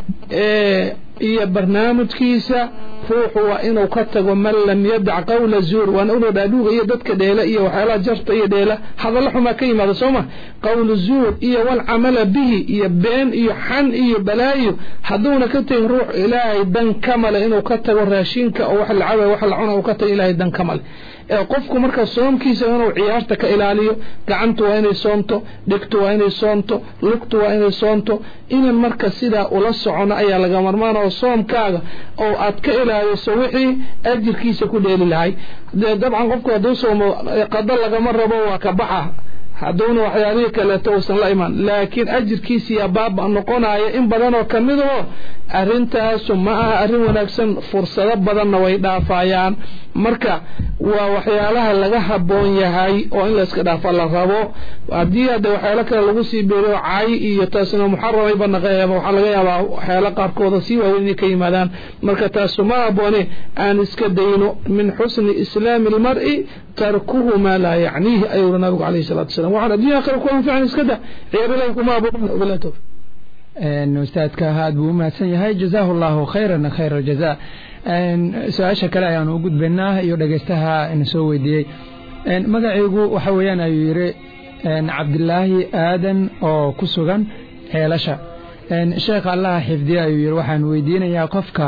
iyo barnaamijkiisa ruuxu waa inuu ka tago man lam yadac qawla zuur waan inuu dhaadhuuga iyo dadka dheela iyo waxyaalaha jarta iyo dheela hadalla xumaa ka yimaado sooma qawlu zuur iyo wal camala bihi iyo been iyo xan iyo balaayo hadduuna ka tagin ruux ilaahay dan kamale inuu ka tago raashinka oo wax la cabo wax la cuno uu ka tago ilaahay dan kamale ee qofku marka soomkiisa inuu ciyaarta ka ilaaliyo gacantu waa inay soonto dhigtu waa inay soonto lugtu waa inay soonto inaan marka sida ula socono ayaa laga marmaan oo soomkaaga oo aad ka ilaaliso wixii ajirkiisa ku dheeli lahay dabcan qofku hadduu soomo qada lagama rabo waa ka baxa haduuna waxyaalihi kale toosan la iman laakiin ajirkiisa ya baab noqonaaya in badan oo kamid oo arintaas ma aha arin wanaagsan fursado badan way dhaafayaan marka waa waxyaalaha laga haboon yahay oo in la iska dhaafo la rabo hadii hada waxyaalo kale lagu sii beero caay iyo taasina muharram ay banaqayba waxa laga yaabaa waxyaalo qaarkood si waaweyn ka yimaadaan marka taas ma haboone aan iska dayno min husni islaam almar'i tarkuhu ma la ya'nihi ayuu nabiga alayhi salatu wasallam waxaan adduunka kale ku anfacin iska da ceebalay kuma abuuran walato ان استاذka haad buu mahadsan yahay jazaahullahu khayran khayral jazaa ان su'aasha kale ayaan u gudbinaa iyo dhageystaha in soo weydiiyay en magacaygu waxa weeyaan ayuu yiri en Cabdillaahi Aadan oo ku sugan Heelasha en Sheekh Allah xifdiyo ayuu yiri waxaan weydiinayaa qofka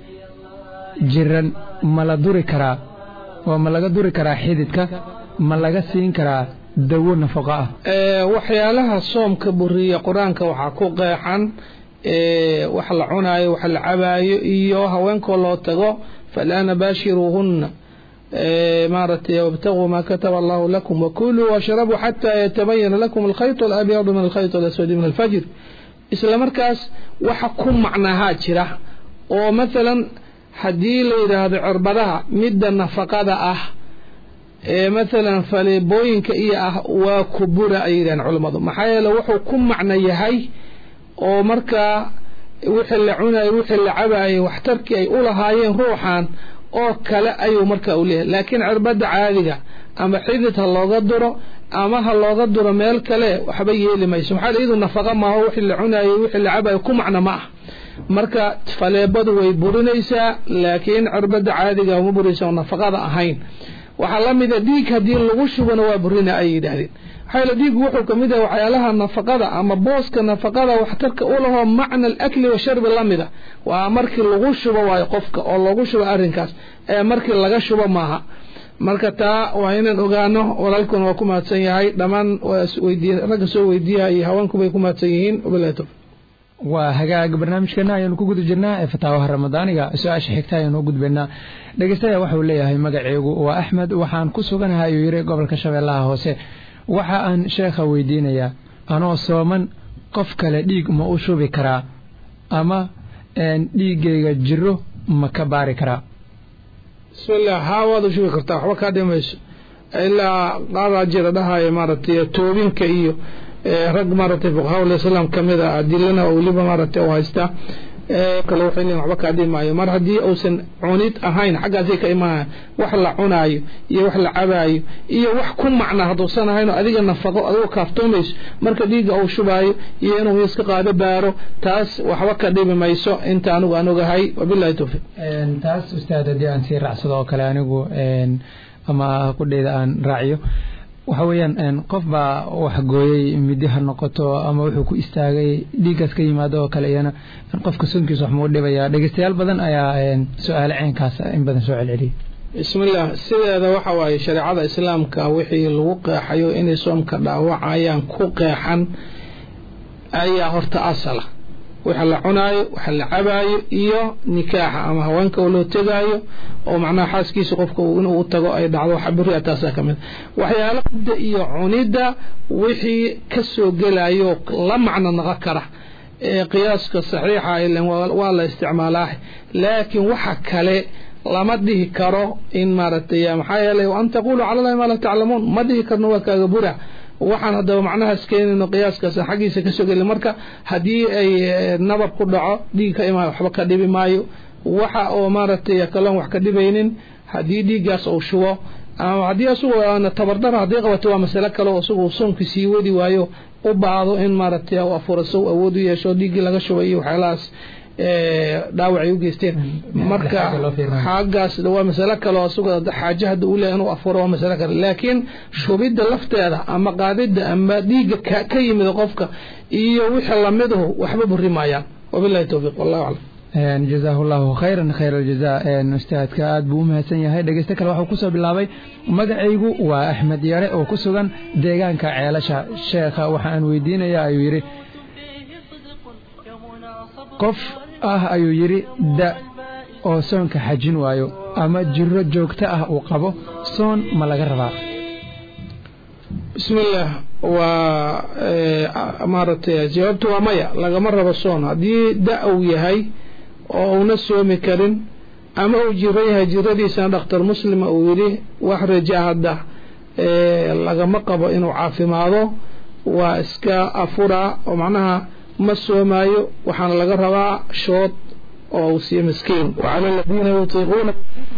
jiran ma la duri karaa oo ma laga duri karaa xididka ma laga siin karaa dawo nafaqo ah ee waxyaalaha soomka buriya quraanka waxa ku qeexan ee wax la cunaayo wax la cabaayo iyo haweenka loo tago falana bashiruhunna ee maartay wabtagu ma kataba Allah lakum wa kulu washrabu hatta yatabayyana lakum al-khayt al-abyad min al-khayt al-aswad min al-fajr isla markaas waxa ku macnaha jira oo midalan hadii la yiraahdo cirbadaha midda nafaqada ah ee midalan faleebooyinka iyo ah waa kubura aydan culimadu maxaa yeelay wuxuu ku macna yahay oo marka wixii la cunay wixii la cabay waxtarkii ay u lahaayeen ruuxan oo kale ayuu marka u leeyahay laakiin cirbada caadiga ama xidid ha looga duro ama ha looga duro meel kale waxba yeeli mayso maxaa leeyahay nafaqa ma oo wixii la cunay wixii la cabay ku macna ma marka faleebadu way burinaysaa laakiin cirbada caadiga uma burinayso nafaqada ahayn waxa la mid ah dhiig hadii lagu shubana waa burina ay yiraahdeen xayla dhiig wuxuu kamid yahay waxyaalaha nafaqada ama booska nafaqada waxtarka u laho macna al-akl wa sharb lamida waa markii lagu shubo way qofka oo lagu shubo arinkaas ee markii laga shubo maaha marka taa waa inaan ogaano walaalkuna waa ku maadsan yahay dhamaan weydiin raga soo weydiiyay haweenku bay ku maadsan yihiin walaalato waa hagaag barnaamijkeena ayaanu ku guda jirnaa ee fataawaha ramadaaniga su-aasha xigta ayaanu u gudbaynaa dhegeystayaa waxuu leeyahay magaceegu waa axmed waxaan ku suganahay ayuu yidhi gobolka shabeellaha hoose waxa aan sheekha weydiinayaa anoo sooman qof kale dhiig ma u shubi karaa ama dhiiggayga jiro ma ka baari karaa bismillah haa waad u shubi kartaa waxba kaa dhimayso ilaa qaadaa jira dhahaya maaragtay toobinka iyo rag maaragtay fuqahaa islaam kamid ah adilana oo waliba maaragtay oo haysta kale waxay leeyihiin waxba ka dhimaayo mar haddii uusan cunid ahayn xaggaasay ka imaanayaan wax la cunaayo iyo wax la cabaayo iyo wax ku macna hadduusan ahayn oo adiga nafaqo adigo kaaftoomayso marka dhiigga uu shubaayo iyo inuu iska qaado baaro taas waxba ka dhimi mayso inta anigu aan ogahay wabillahi tawfiiq taas ustaad haddii aan sii raacsado oo kale anigu ama qudheyda aan raaciyo waxa weeyaan qof baa wax gooyey midi ha noqoto ama wuxuu ku istaagay dhiiggaas ka yimaado oo kale iyana qofka sunkiisa wax muu dhibayaa dhegeystayaal badan ayaa su-aale ceenkaas in badan soo celceliyay bismillah sideeda waxa waaye shareecada islaamka wixii lagu qeexayo inay soomka dhaawacayaan ku qeexan ayaa horta asala waxa la cunaayo waxa la cabaayo iyo nikaaxa ama haweenka oo loo tegaayo oo macnaha xaaskiisa qofka inuu u tago ay dhacdo waxa bari taasa kamid waxyaalo qada iyo cunida wixii ka soo gelayo la macna naqa kara ee qiyaaska saxiixa ilan waa la isticmaalaa laakiin waxa kale lama dhihi karo in maaragtay maxaa yeelay an taqulu cala allahi ma la ta'lamun ma dhihi karno waa kaaga bura waxaan hadaba macnahaas keenayno qiyaaskaas xaqiisa ka soo gelay marka hadii ay nabar ku dhaco dhiig ka imaa waxba ka dhibi maayo waxa oo maaragtay kalan wax ka dhibaynin hadii dhiigaas uu shubo ama hadii asugu aan tabardar hadii qabato waa mas'ala kale oo asugu soonki sii wadi waayo u baado in maaragtay uu afuraso awood u yeesho dhiig laga shubayo waxyaalaas ee dhaawacay u geysteen marka xaagaas waa mas'ala kale oo asugu xaaje hada u leeyahay inuu afuro waa mas'ala kale laakiin shubida lafteeda ama qaadida ama dhiiga ka yimid qofka iyo wixii la mido waxba burimayaan wabillahi tawfiiq wallahu a'lam جزاه الله خيرا خير الجزاء استاذك aad buu u mahadsan yahay dhageysta kale waxa ku soo bilaabay magacaygu waa Axmed Yare oo ku sugan deegaanka Ceelasha sheekha waxa aan weydiinayaa ayuu yiri qof ah ayuu yiri da oo soonka xajin waayo ama jiro joogto ah uu qabo soon ma laga rabaa bismillah waa maartay jawaabtu waa maya laga ma rabo soon hadii da uu yahay oo una soomi karin ama uu jiray jiradiisa dhakhtar muslim uu yiri wax rajahada ee laga ma qabo inuu caafimaado waa iska afura oo macnaha ma soomayo waxaan laga rabaa shood oo si miskiin wala ladina yutiquna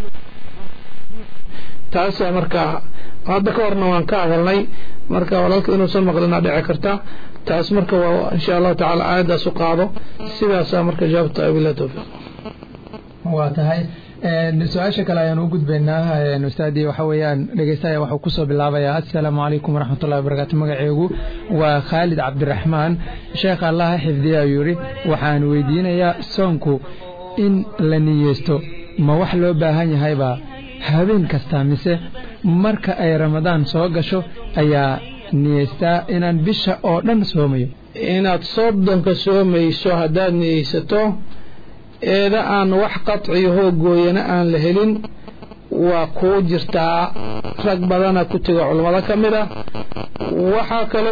taas marka hadda ka horna waan ka hadalnay marka walaalka inuu soo maqlina dhici karta taas marka waa insha Allah taala aayada soo qaado sidaas marka jawaabta bila tawfiiq waa tahay ee su'aasha kale ayaan u gudbaynaa ustaadi waxa weeyaan dhageystaya waxa ku soo bilaabaya assalaamu alaykum waraxmatullaahi wabarakaatuh magaceegu waa Khalid Cabdiraxmaan sheekh Allah xifdiyo yiri waxaan weydiinayaa soonku in la niyeysto ma wax loo baahan yahay ba habeen kasta mise marka ay Ramadaan soo gasho ayaa niyeystaa inaan bisha oo dhan soomayo inaad soddonka soomayso hadaad niyeysato eeda aan wax qatciyo gooyana aan la helin waa ku jirtaa rag badana ku taga culimada kamida waxa kale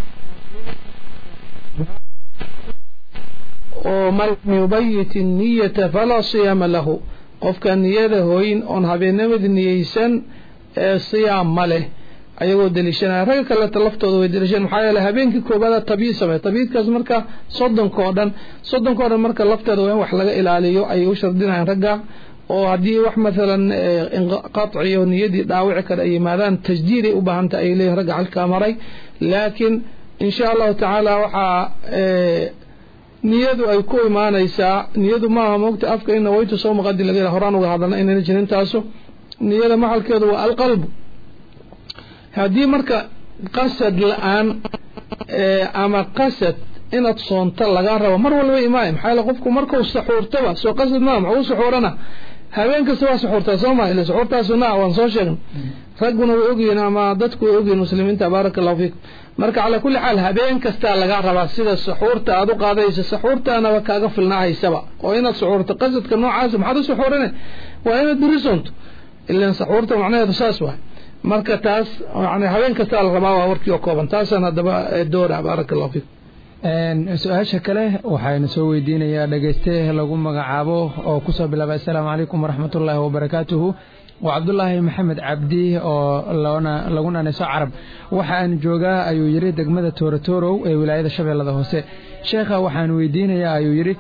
oo mal yubayit an-niyyata fala siyama lahu qofka niyada hooyin on habeenimada niyeysan ee siyaam male ayagoo dalishanaa rag kale talaftooda way dalishan maxaa yeelay habeenkii koobaad tabiid samay tabiidkaas marka soddonka oo dhan soddonka oo dhan marka lafteeda waa wax laga ilaaliyo ay u shardinayaan ragga oo hadii wax midalan qatciyo niyadii dhaawici kara ay yimaadaan tajdiid ay u baahan tahay ay leeyahay ragga halka maray laakiin insha Allah taala waxa niyadu ay ku imaanaysaa niyadu ma aha moogta afka in waytu soo maqadi laga horaan uga hadalna inay jirin taaso niyada maxalkeedu waa alqalb hadii marka qasad la'aan ama qasad inaad soonto laga rabo mar walba iimaan maxay la qofku markuu saxuurtaba soo qasad ma maxuu saxuurana habeen kasta waa suxuurtaa sooma ila suxuurtaa sunnaa waan soo sheegnay ragguna way ogyihiin ama dadku way ogyihiin muslimiinta baarakallahu fiikum marka ala kulli xaal habeen kasta laga rabaa sida suxuurta aad u qaadayso suxuurtaana waa kaaga filnaahaysaba oo inaad suxuurto qasadka noocaas maxaad u suxuurinay waa inaad birisoonto ilaan suxuurta macnaheedu saas waa marka taas yani habeen kasta la rabaa waa warkii oo kooban taasana haddaba doora baarakallahu fiikum su-aasha kale waxayna soo weydiinayaa dhegeyste lagu magacaabo oo kusoo bilaabay assalaamu calaykum waraxmatullaahi wabarakaatuhu waa cabdullaahi maxamed cabdi oo lagu naanayso carab waxa aan joogaa ayuu yidhi degmada toorotorow ee wilaayada shabeellada hoose sheekha waxaan weydiinayaa ayuu yidhi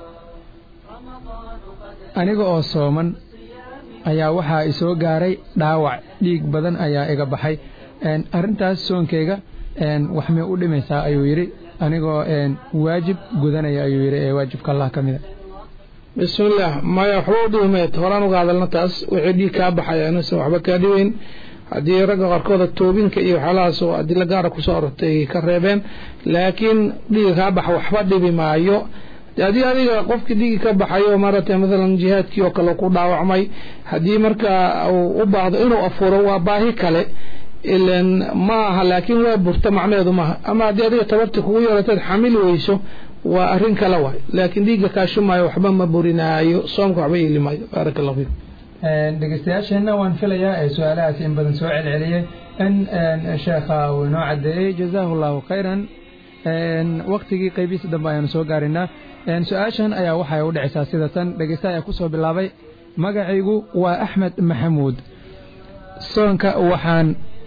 aniga oo sooman ayaa waxaa isoo gaaray dhaawac dhiig badan ayaa iga baxay arrintaas soonkeyga wax may u dhimaysaa ayuu yidhi anigoo waajib gudanaya ayuu yidhi ee waajibka allah ka mida bismillaah maya waxba u dhiimeed horaan uga hadalna taas wixii dhiig kaa baxaya inuusan waxba kaa dhiweyn haddii ragga qaarkooda toobinka iyo waxyaalahaas oo adilo gaara kusoo arortay ka reebeen laakiin dhiiga kaa baxa waxba dhibi maayo haddii adiga qofkii dhiigi ka baxayo maaragtay maalan jihaadkii oo kale ku dhaawacmay haddii markaa uu u baahdo inuu afuro waa baahi kale ilan ma aha laakiin waa burta macnaheedu maaha ama haddii adiga tabarti kugu yarataad xamili weyso waa arrin kale waay laakiin dhiigga kaashumaayo waxba ma burinaayo soomka waxba yeeli maayo baaraka allahu fiikum dhegeystayaasheenna waan filayaa ee su-aalahaas in badan soo celceliyey in sheekha uu inoo cadeeyey jazaahu allahu khayran waqtigii qaybihiisa dambe ayaanu soo gaarinaa su-aashan ayaa waxay u dhicaysaa sida tan dhegeysta ayaa kusoo bilaabay magacaygu waa axmed maxamuud soonka waxaan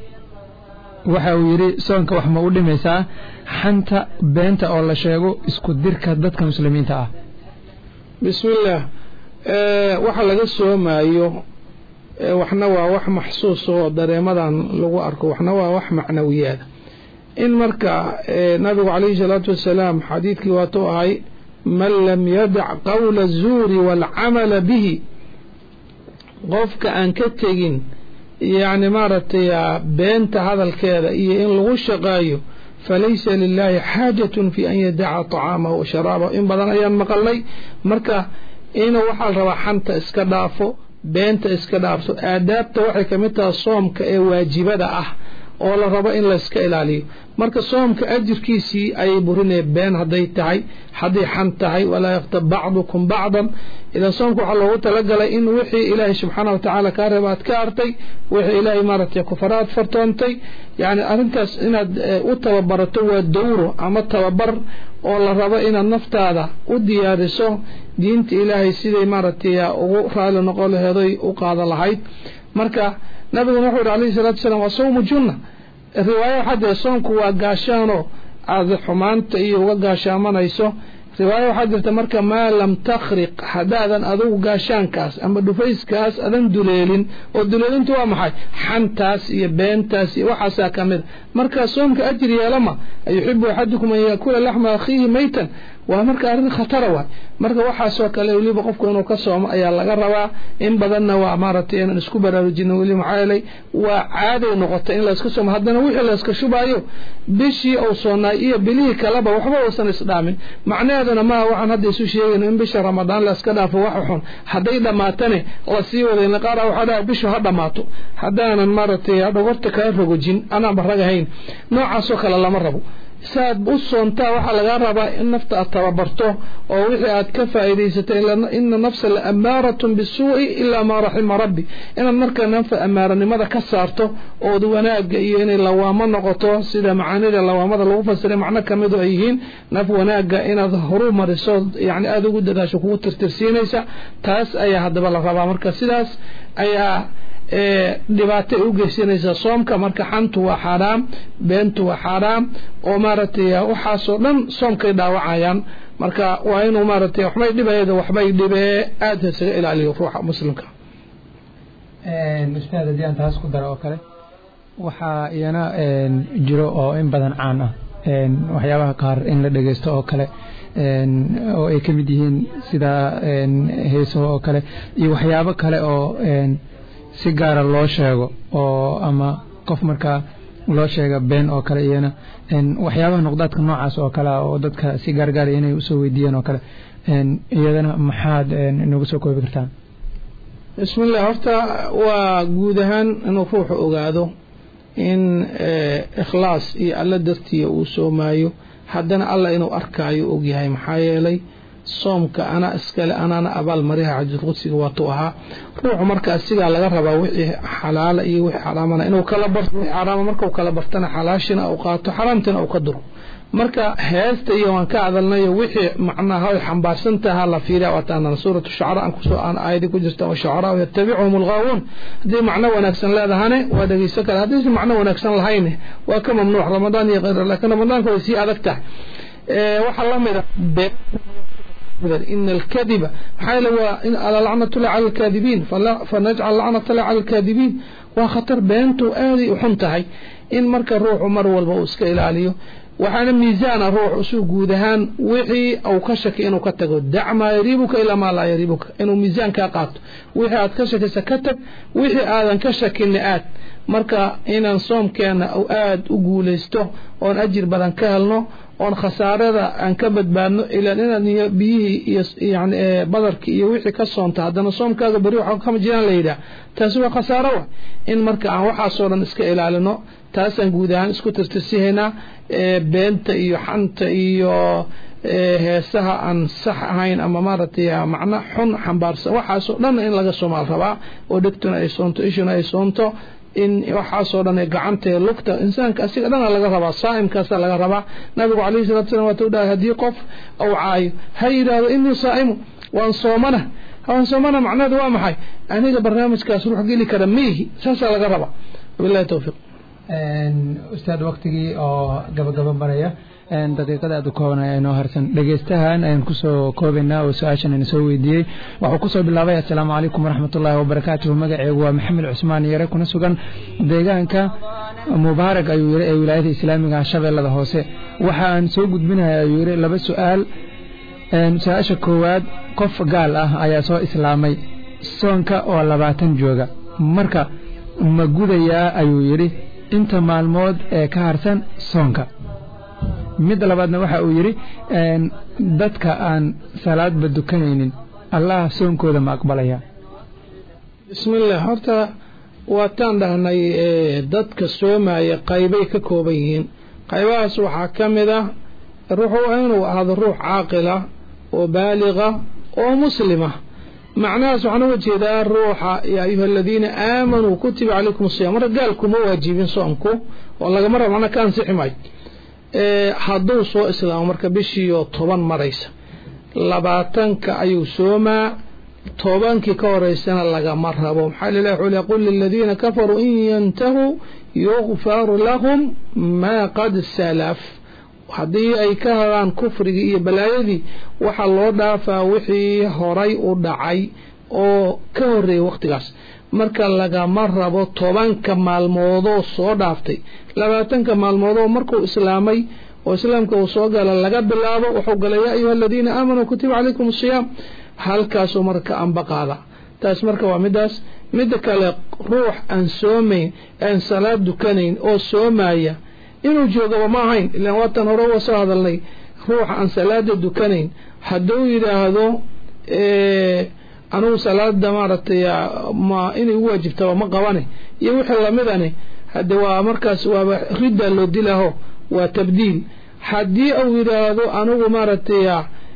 waxa uu yidhi soonka wax ma u dhimaysaa xanta beenta oo la sheego isku dirka dadka muslimiinta ah bismillaah waxa laga soomayo waxna waa wax maxsuus oo dareemadan lagu arko waxna waa wax macnawiyaad in marka nabigu calayhi salaatu wasalaam xadiidkii waatuu ahay man lam yadac qawla azuuri waalcamala bihi qofka aan ka tegin يعني مارتي بنت هذا الكذا إن الغشقايو فليس لله حاجة في أن يدع طعامه وشرابه إن بدن أيام مقلي مركا إنه وحال رواحنت إسكدافو بنت إسكدافو آداب توحي كمتا الصوم كواجبة أه oo la rabo in la iska ilaaliyo marka soomka ajirkiisii ay burinay been haday tahay haday xan tahay wala yaqtab ba'dukum ba'dan ila soomku waxa loogu talagalay in wixii ilaahay subxaanahu wa ta'ala ka reebaad ka artay wixii ilaahay maartay kufaraad fartoontay yani arintaas inaad u tababarato waa dawro ama tababar oo la rabo inaad naftaada u diyaariso diinta ilaahay sidii maartay ugu raali noqon lahayd u qaada lahayd marka nabigu wuxuu alayhi salaatu wasalaam waa soomu junna riwaaya hadda soonku waa gaashaano aad xumaanta iyo uga gaashaamanayso riwaaya waxaa jirta marka maa lam takhriq hadaadan adugu gaashaankaas ama dhufayskaas adan duleelin oo duleelintu waa maxay xantaas iyo beentaas iyo waxaasaa ka mid marka soomka ajir yeelama ayuxibu axadukum an yaakula laxma akhiihi maytan waa marka arrin khatara waay marka waxaasoo kale weliba qofku inuu ka soomo ayaa laga rabaa in badanna waa maaragtay inaan isku baraarujino weli maxaa yeelay waa caaday noqotay in la iska soomo haddana wixii la iska shubaayo bishii uu soonaay iyo bilihii kaleba waxba uusan isdhaamin macnaheeduna maaha waxaan hadda isu sheegayno in bisha ramadaan la iska dhaafo wax xun hadday dhammaatane la sii wadayna qaar waxaa dhaha bishu ha dhammaato haddaanan maaragtay dhogorta kala rogojin anaan baragahayn noocaasoo kale lama rabo saad u soontaa waxaa laga rabaa in nafta aad tababarto oo wixii aad ka faa'iidaysatay inna nafsa la amaaratun bisuu'i ilaa maa raxima rabbi inaad markaa nafta amaaranimada ka saarto ood wanaagga iyo inay lawaamo noqoto sida macaanida lawaamada lagu fasiray macno ka mid oo ay yihiin naf wanaagga inaad horu mariso yani aada ugu dadaasho kugu tirtirsiinaysa taas ayaa haddaba la rabaa marka sidaas ayaa dhibaato u geysanaysa soomka marka xantu waa xaraam beentu waa xaraam oo maaragtay waxaasoo dhan soomkay dhaawacayaan marka waa inuu maaragtay waxbay dhibayda waxbay dhibee aada isaga ilaaliyo ruuxa muslimka ustaad haddii aan taas ku daro oo kale waxaa iyana jiro oo in badan caan ah waxyaabaha qaar in la dhegeysto oo kale oo ay ka mid yihiin sida heesaha oo kale iyo waxyaabo kale oo si gaara loo sheego oo ama qof markaa loo sheega been oo kale iyana waxyaabaha noqdaadka noocaas oo kale oo dadka si gaargaaraya inay usoo weydiiyeen oo kale iyadana maxaad nagu soo koobi kartaan بسم الله horta waa guud ahaan inuu ruuxu ogaado in ikhlaas iyo alla dartiya uu soomayo haddana alla inuu arkaayo og yahay maxaa yeelay soomka ana iskale anana abaal mariha xadiis qudsiga waatu ahaa ruuxu marka asiga laga rabaa wixii xalaal iyo wixii xaraamana inuu kala barto xaraam marka uu kala bartana xalaashina uu qaato xaraamtana uu ka duro marka heesta iyo waan ka hadalnay wixii macnaha ay xambaarsan tahay la fiiriyo wataana suuratu shu'ara aan ku soo aan aayadi ku jirta oo shu'ara yattabi'uhum al-ghaawun hadii macna wanaagsan leedahane waa dhageyso kale hadii macna wanaagsan lahayn waa ka mamnuuc ramadaan iyo qeyr laakiin ramadaanka way si adag tahay ee waxa la mid إن الكذب حال وإن على لعنة الله على الكاذبين فلا فنجعل لعنة الله على الكاذبين وخطر بينته آذي وحنتهي إن مرك الروح ومر والبوس كإلاليه وحنا ميزان الروح سوق جودهان وحي أو كشك إنه كتجود دع ما يريبك إلى ما لا يريبك إنه ميزان كقط وحي أتكشك سكتك وحي آذن كشك النئات مركا إن صوم كان أو آد أقول استه وأن أجر بدن كهلنا وأن خسارة أن كبد بانه إلى أن بيه يعني بدرك يوحي كصوم تعدنا صوم كذا بريح كم جيران ليدا تسوى خسارة إن مركا عن وحى صورا نسك إلى لنا تاسن جودان اسكو ترتسيهنا بنت إيو حنت إيو heesaha aan sax ahayn ama maartay macna xun xambaarsan waxa soo dhan in laga Soomaal rabaa oo dhigtuna ay soonto ishuna ay soonto in waxa soo dhan ay gacanta lugta insaanka asiga dhan laga rabaa saa'imkaas laga rabaa nabigu kaleey salaatu salaam waxa uu dhahay hadii qof aw caay hayraado inuu saa'imo waan soomana waan soomana macnaheedu waa maxay aniga barnaamijkaas ruux gali kara meehi saas laga rabaa wallahi tawfiiq een ustaad waqtigii oo gabagaba maraya een daqiiqada aad u koobanaya inoo harsan dhageystahan ayaan ku soo koobaynaa oo su'aashan inoo soo weydiiyay waxa ku soo bilaabay assalaamu calaykum waraxmatullaahi wabarakaatuh magacaygu waa maxamed cusmaan yare kuna sugan deegaanka mubaarak ayuu yiri ee wilaayada islaamiga shabeellada hoose waxa aan soo gudbinayaa ayuu yiri laba su'aal een su'aasha koowaad qof gaal ah ayaa soo islaamay soonka oo labaatan jooga marka ma gudayaa ayuu yiri inta maalmood ee ka harsan soonka mid labaadna waxa uu yiri een dadka aan salaad badukanaynin Allah soonkooda ma aqbalaya bismillaah horta waa taan dhahnay dadka soomaya qaybay ka kooban yihiin qaybahaas waxa kamid ah ruuxu inuu ahaado ruux caaqila oo baaliga oo muslima macnaheedu waxaan u jeedaa ruuxa ya ayuha alladina aamanu kutiba alaykum as-siyam ragaalku ma waajibin soomku oo laga mar macna ka ansiximay ee hadduu soo islaamo marka bishiyo toban maraysa labaatanka ayuu soomaa tobankii ka horeysana laga mar rabo maxaa ilaahay wuxuu leeyahay qul lil ladina kafaru in yantahu yughfar lahum ma qad salaf haddii ay ka hadaan kufrigii iyo balaayadii waxa loo dhaafaa wixii horay u dhacay oo ka horeeyay waqtigaas marka laga mar rabo tobanka maalmood oo soo dhaaftay labaatanka maalmood oo markuu islaamay oo islaamka uu soo galay laga bilaabo wuxuu galay ayuha alladina aamanu kutiba alaykum as-siyam halkaas marka aan baqaada taas marka waa midaas mid kale ruux aan soomeyn aan salaad dukanayn oo soomaya inuu joogo ma ahayn ilaa watan hore oo soo hadalnay ruux aan salaad dukanayn haduu yiraahdo ee anu salaada maartay ma inay waajibto ma qabane iyo wixii lamidane hada waa markaas waa ridda loo dilaho waa tabdiil hadii uu yiraahdo anu maartay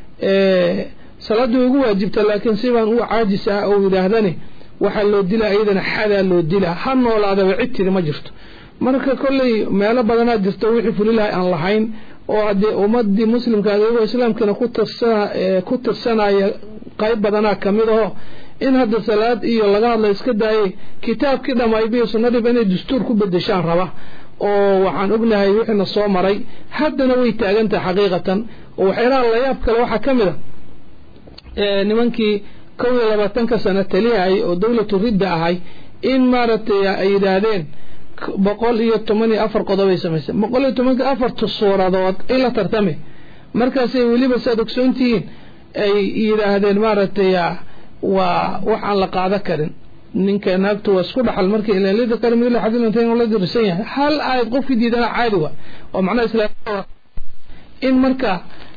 ee salaadu ugu waajibta laakiin sibaan uu caajis ah oo yiraahdane waxa loo dilaa ayadana xada loo dilaa han noolaada wictir ma jirto marka kulli meelo badan aad jirto wixii fulilahay aan lahayn oo hadii ummadii muslimka ah islaamkana ku tirsan ku tirsanaya qayb badan kamid ah in hada salaad iyo laga hadlo iska daayay kitaabkii dhamaybiyo sunnadii inay dastuur ku bedeshaan raba oo waxaan ognahay wixina soo maray hadana way taaganta xaqiiqatan oo waxyaalaha la yaab kale waxa kamid ah ee nimankii kow iyo labaatan sano taliyay oo dawladdu ridda ahay in maartay ay yiraahdeen boqol iyo toban iyo afar qodob ay sameeyeen boqol iyo toban iyo afar suuradood ila tartame markaas ay waliba sadogsoontiin ay yiraahdeen maartay waa waxaan la qaada karin ninka naagtu waa isku dhaxal markii ilaalada kalmada la xadin inta la dirsan yahay hal ay qof diidana caadi waa oo macna islaamka in marka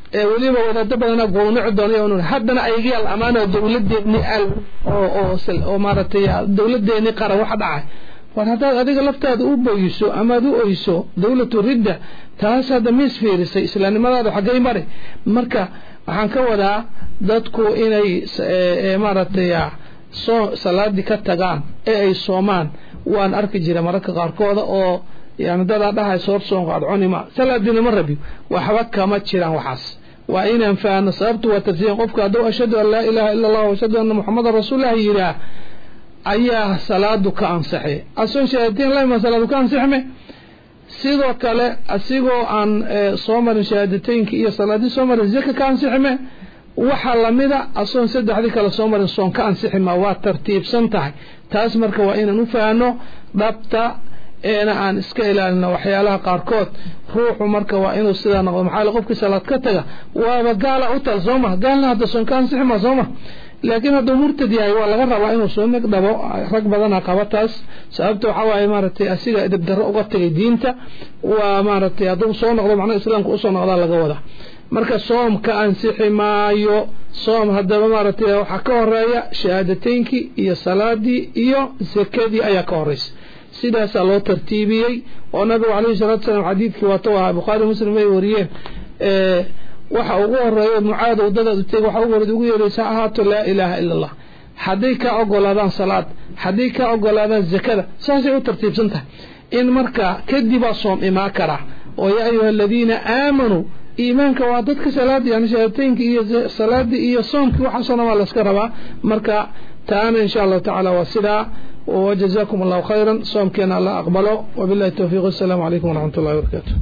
ee waliba wadada badana goonico doonay haddana ayaga amaano dawladeedni al oo oo oo maaratay dawladeedni qaran waxa dhacay war hadaad adiga laftaada u booyiso ama aad u oyso dawladu ridda taas hada mis fiirisay islaamnimada xagay mari marka waxaan ka wadaa dadku inay maaratay soo salaadi ka tagaan ee ay soomaan waan arki jiray mararka qaarkooda oo yani dad dhahay soo soon qaad cunima salaadina ma rabi waxba kama jiraan waxaas waa inaan faano sababtu waa tafsiin qofka haduu ashhadu an la ilaha illa allah wa ashhadu anna muhammadar rasuulullaah yira ayaa salaadu ka ansaxay asoon shahaadeen la ma salaadu ka ansaxme sidoo kale asigoo aan soo marin shahaadateynka iyo salaadii soo marin zaka ka ansaxme waxa lamida asoon saddexdii kala soo marin soon ka ansixima waa tartiibsan tahay taas marka waa inaan u faano dhabta eena aan iska ilaalino waxyaalaha qaarkood ruuxu marka waa inuu sida noqdo maxaa qofkii salaad ka taga waa gaala u talsooma gaalna hada soon ka ansixima sooma laakiin haduu murtad yahay waa laga rabaa inuu soo naqdabo rag badan qabataas sababta waxa way maaratay asiga edeb darro uga tagay diinta waa maaratay haduu soo noqdo macna islaamku u soo noqda laga wada marka soom ka ansixi maayo soom hadaba maaratay waxa ka horeeya shahaadateynki iyo salaadii iyo zakadii ayaa ka horeeyay sidaas loo tartiibiyay oo nabiga kaleey salaatu salaam xadiidkii waa tawaa bukhari muslim ay wariyeen ee waxa ugu horeeyo mucaad wadada u tagay waxa ugu horeeyo ugu yeeraysa ahaato la ilaaha illa allah haday ka ogolaadaan salaad haday ka ogolaadaan zakada saasay u tartiibsantahay in marka kadib soom ima kara oo ya ayuha alladina aamanu iimaanka waa dadka salaad yani shahaadateynka iyo salaadi iyo soomki waxa soo nama la iska rabaa marka taana insha Allah ta'ala wasila وجزاكم الله خيرا صوم كان الله أقبله وبالله التوفيق السلام عليكم ورحمة الله وبركاته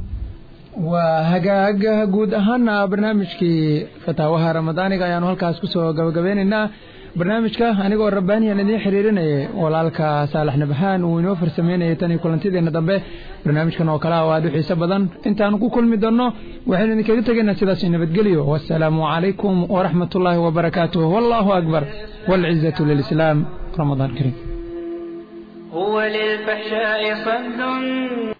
وهجاجة جود أهنا برنامج كي فتاوها رمضان كأنه هالكاس كسو جوجبيننا برنامج كه أنا جو رباني أنا دي حريرنا ولالك صالح نبهان ونوفر سمينا يتاني كل انتي دينا دبه برنامج كنا وكلا وادو حساب بدن انت أنكو كل مدرنا وحين انك تجينا سلاسي نبتقليو والسلام عليكم ورحمة الله وبركاته والله أكبر والعزة للإسلام رمضان كريم هو للفحشاء صد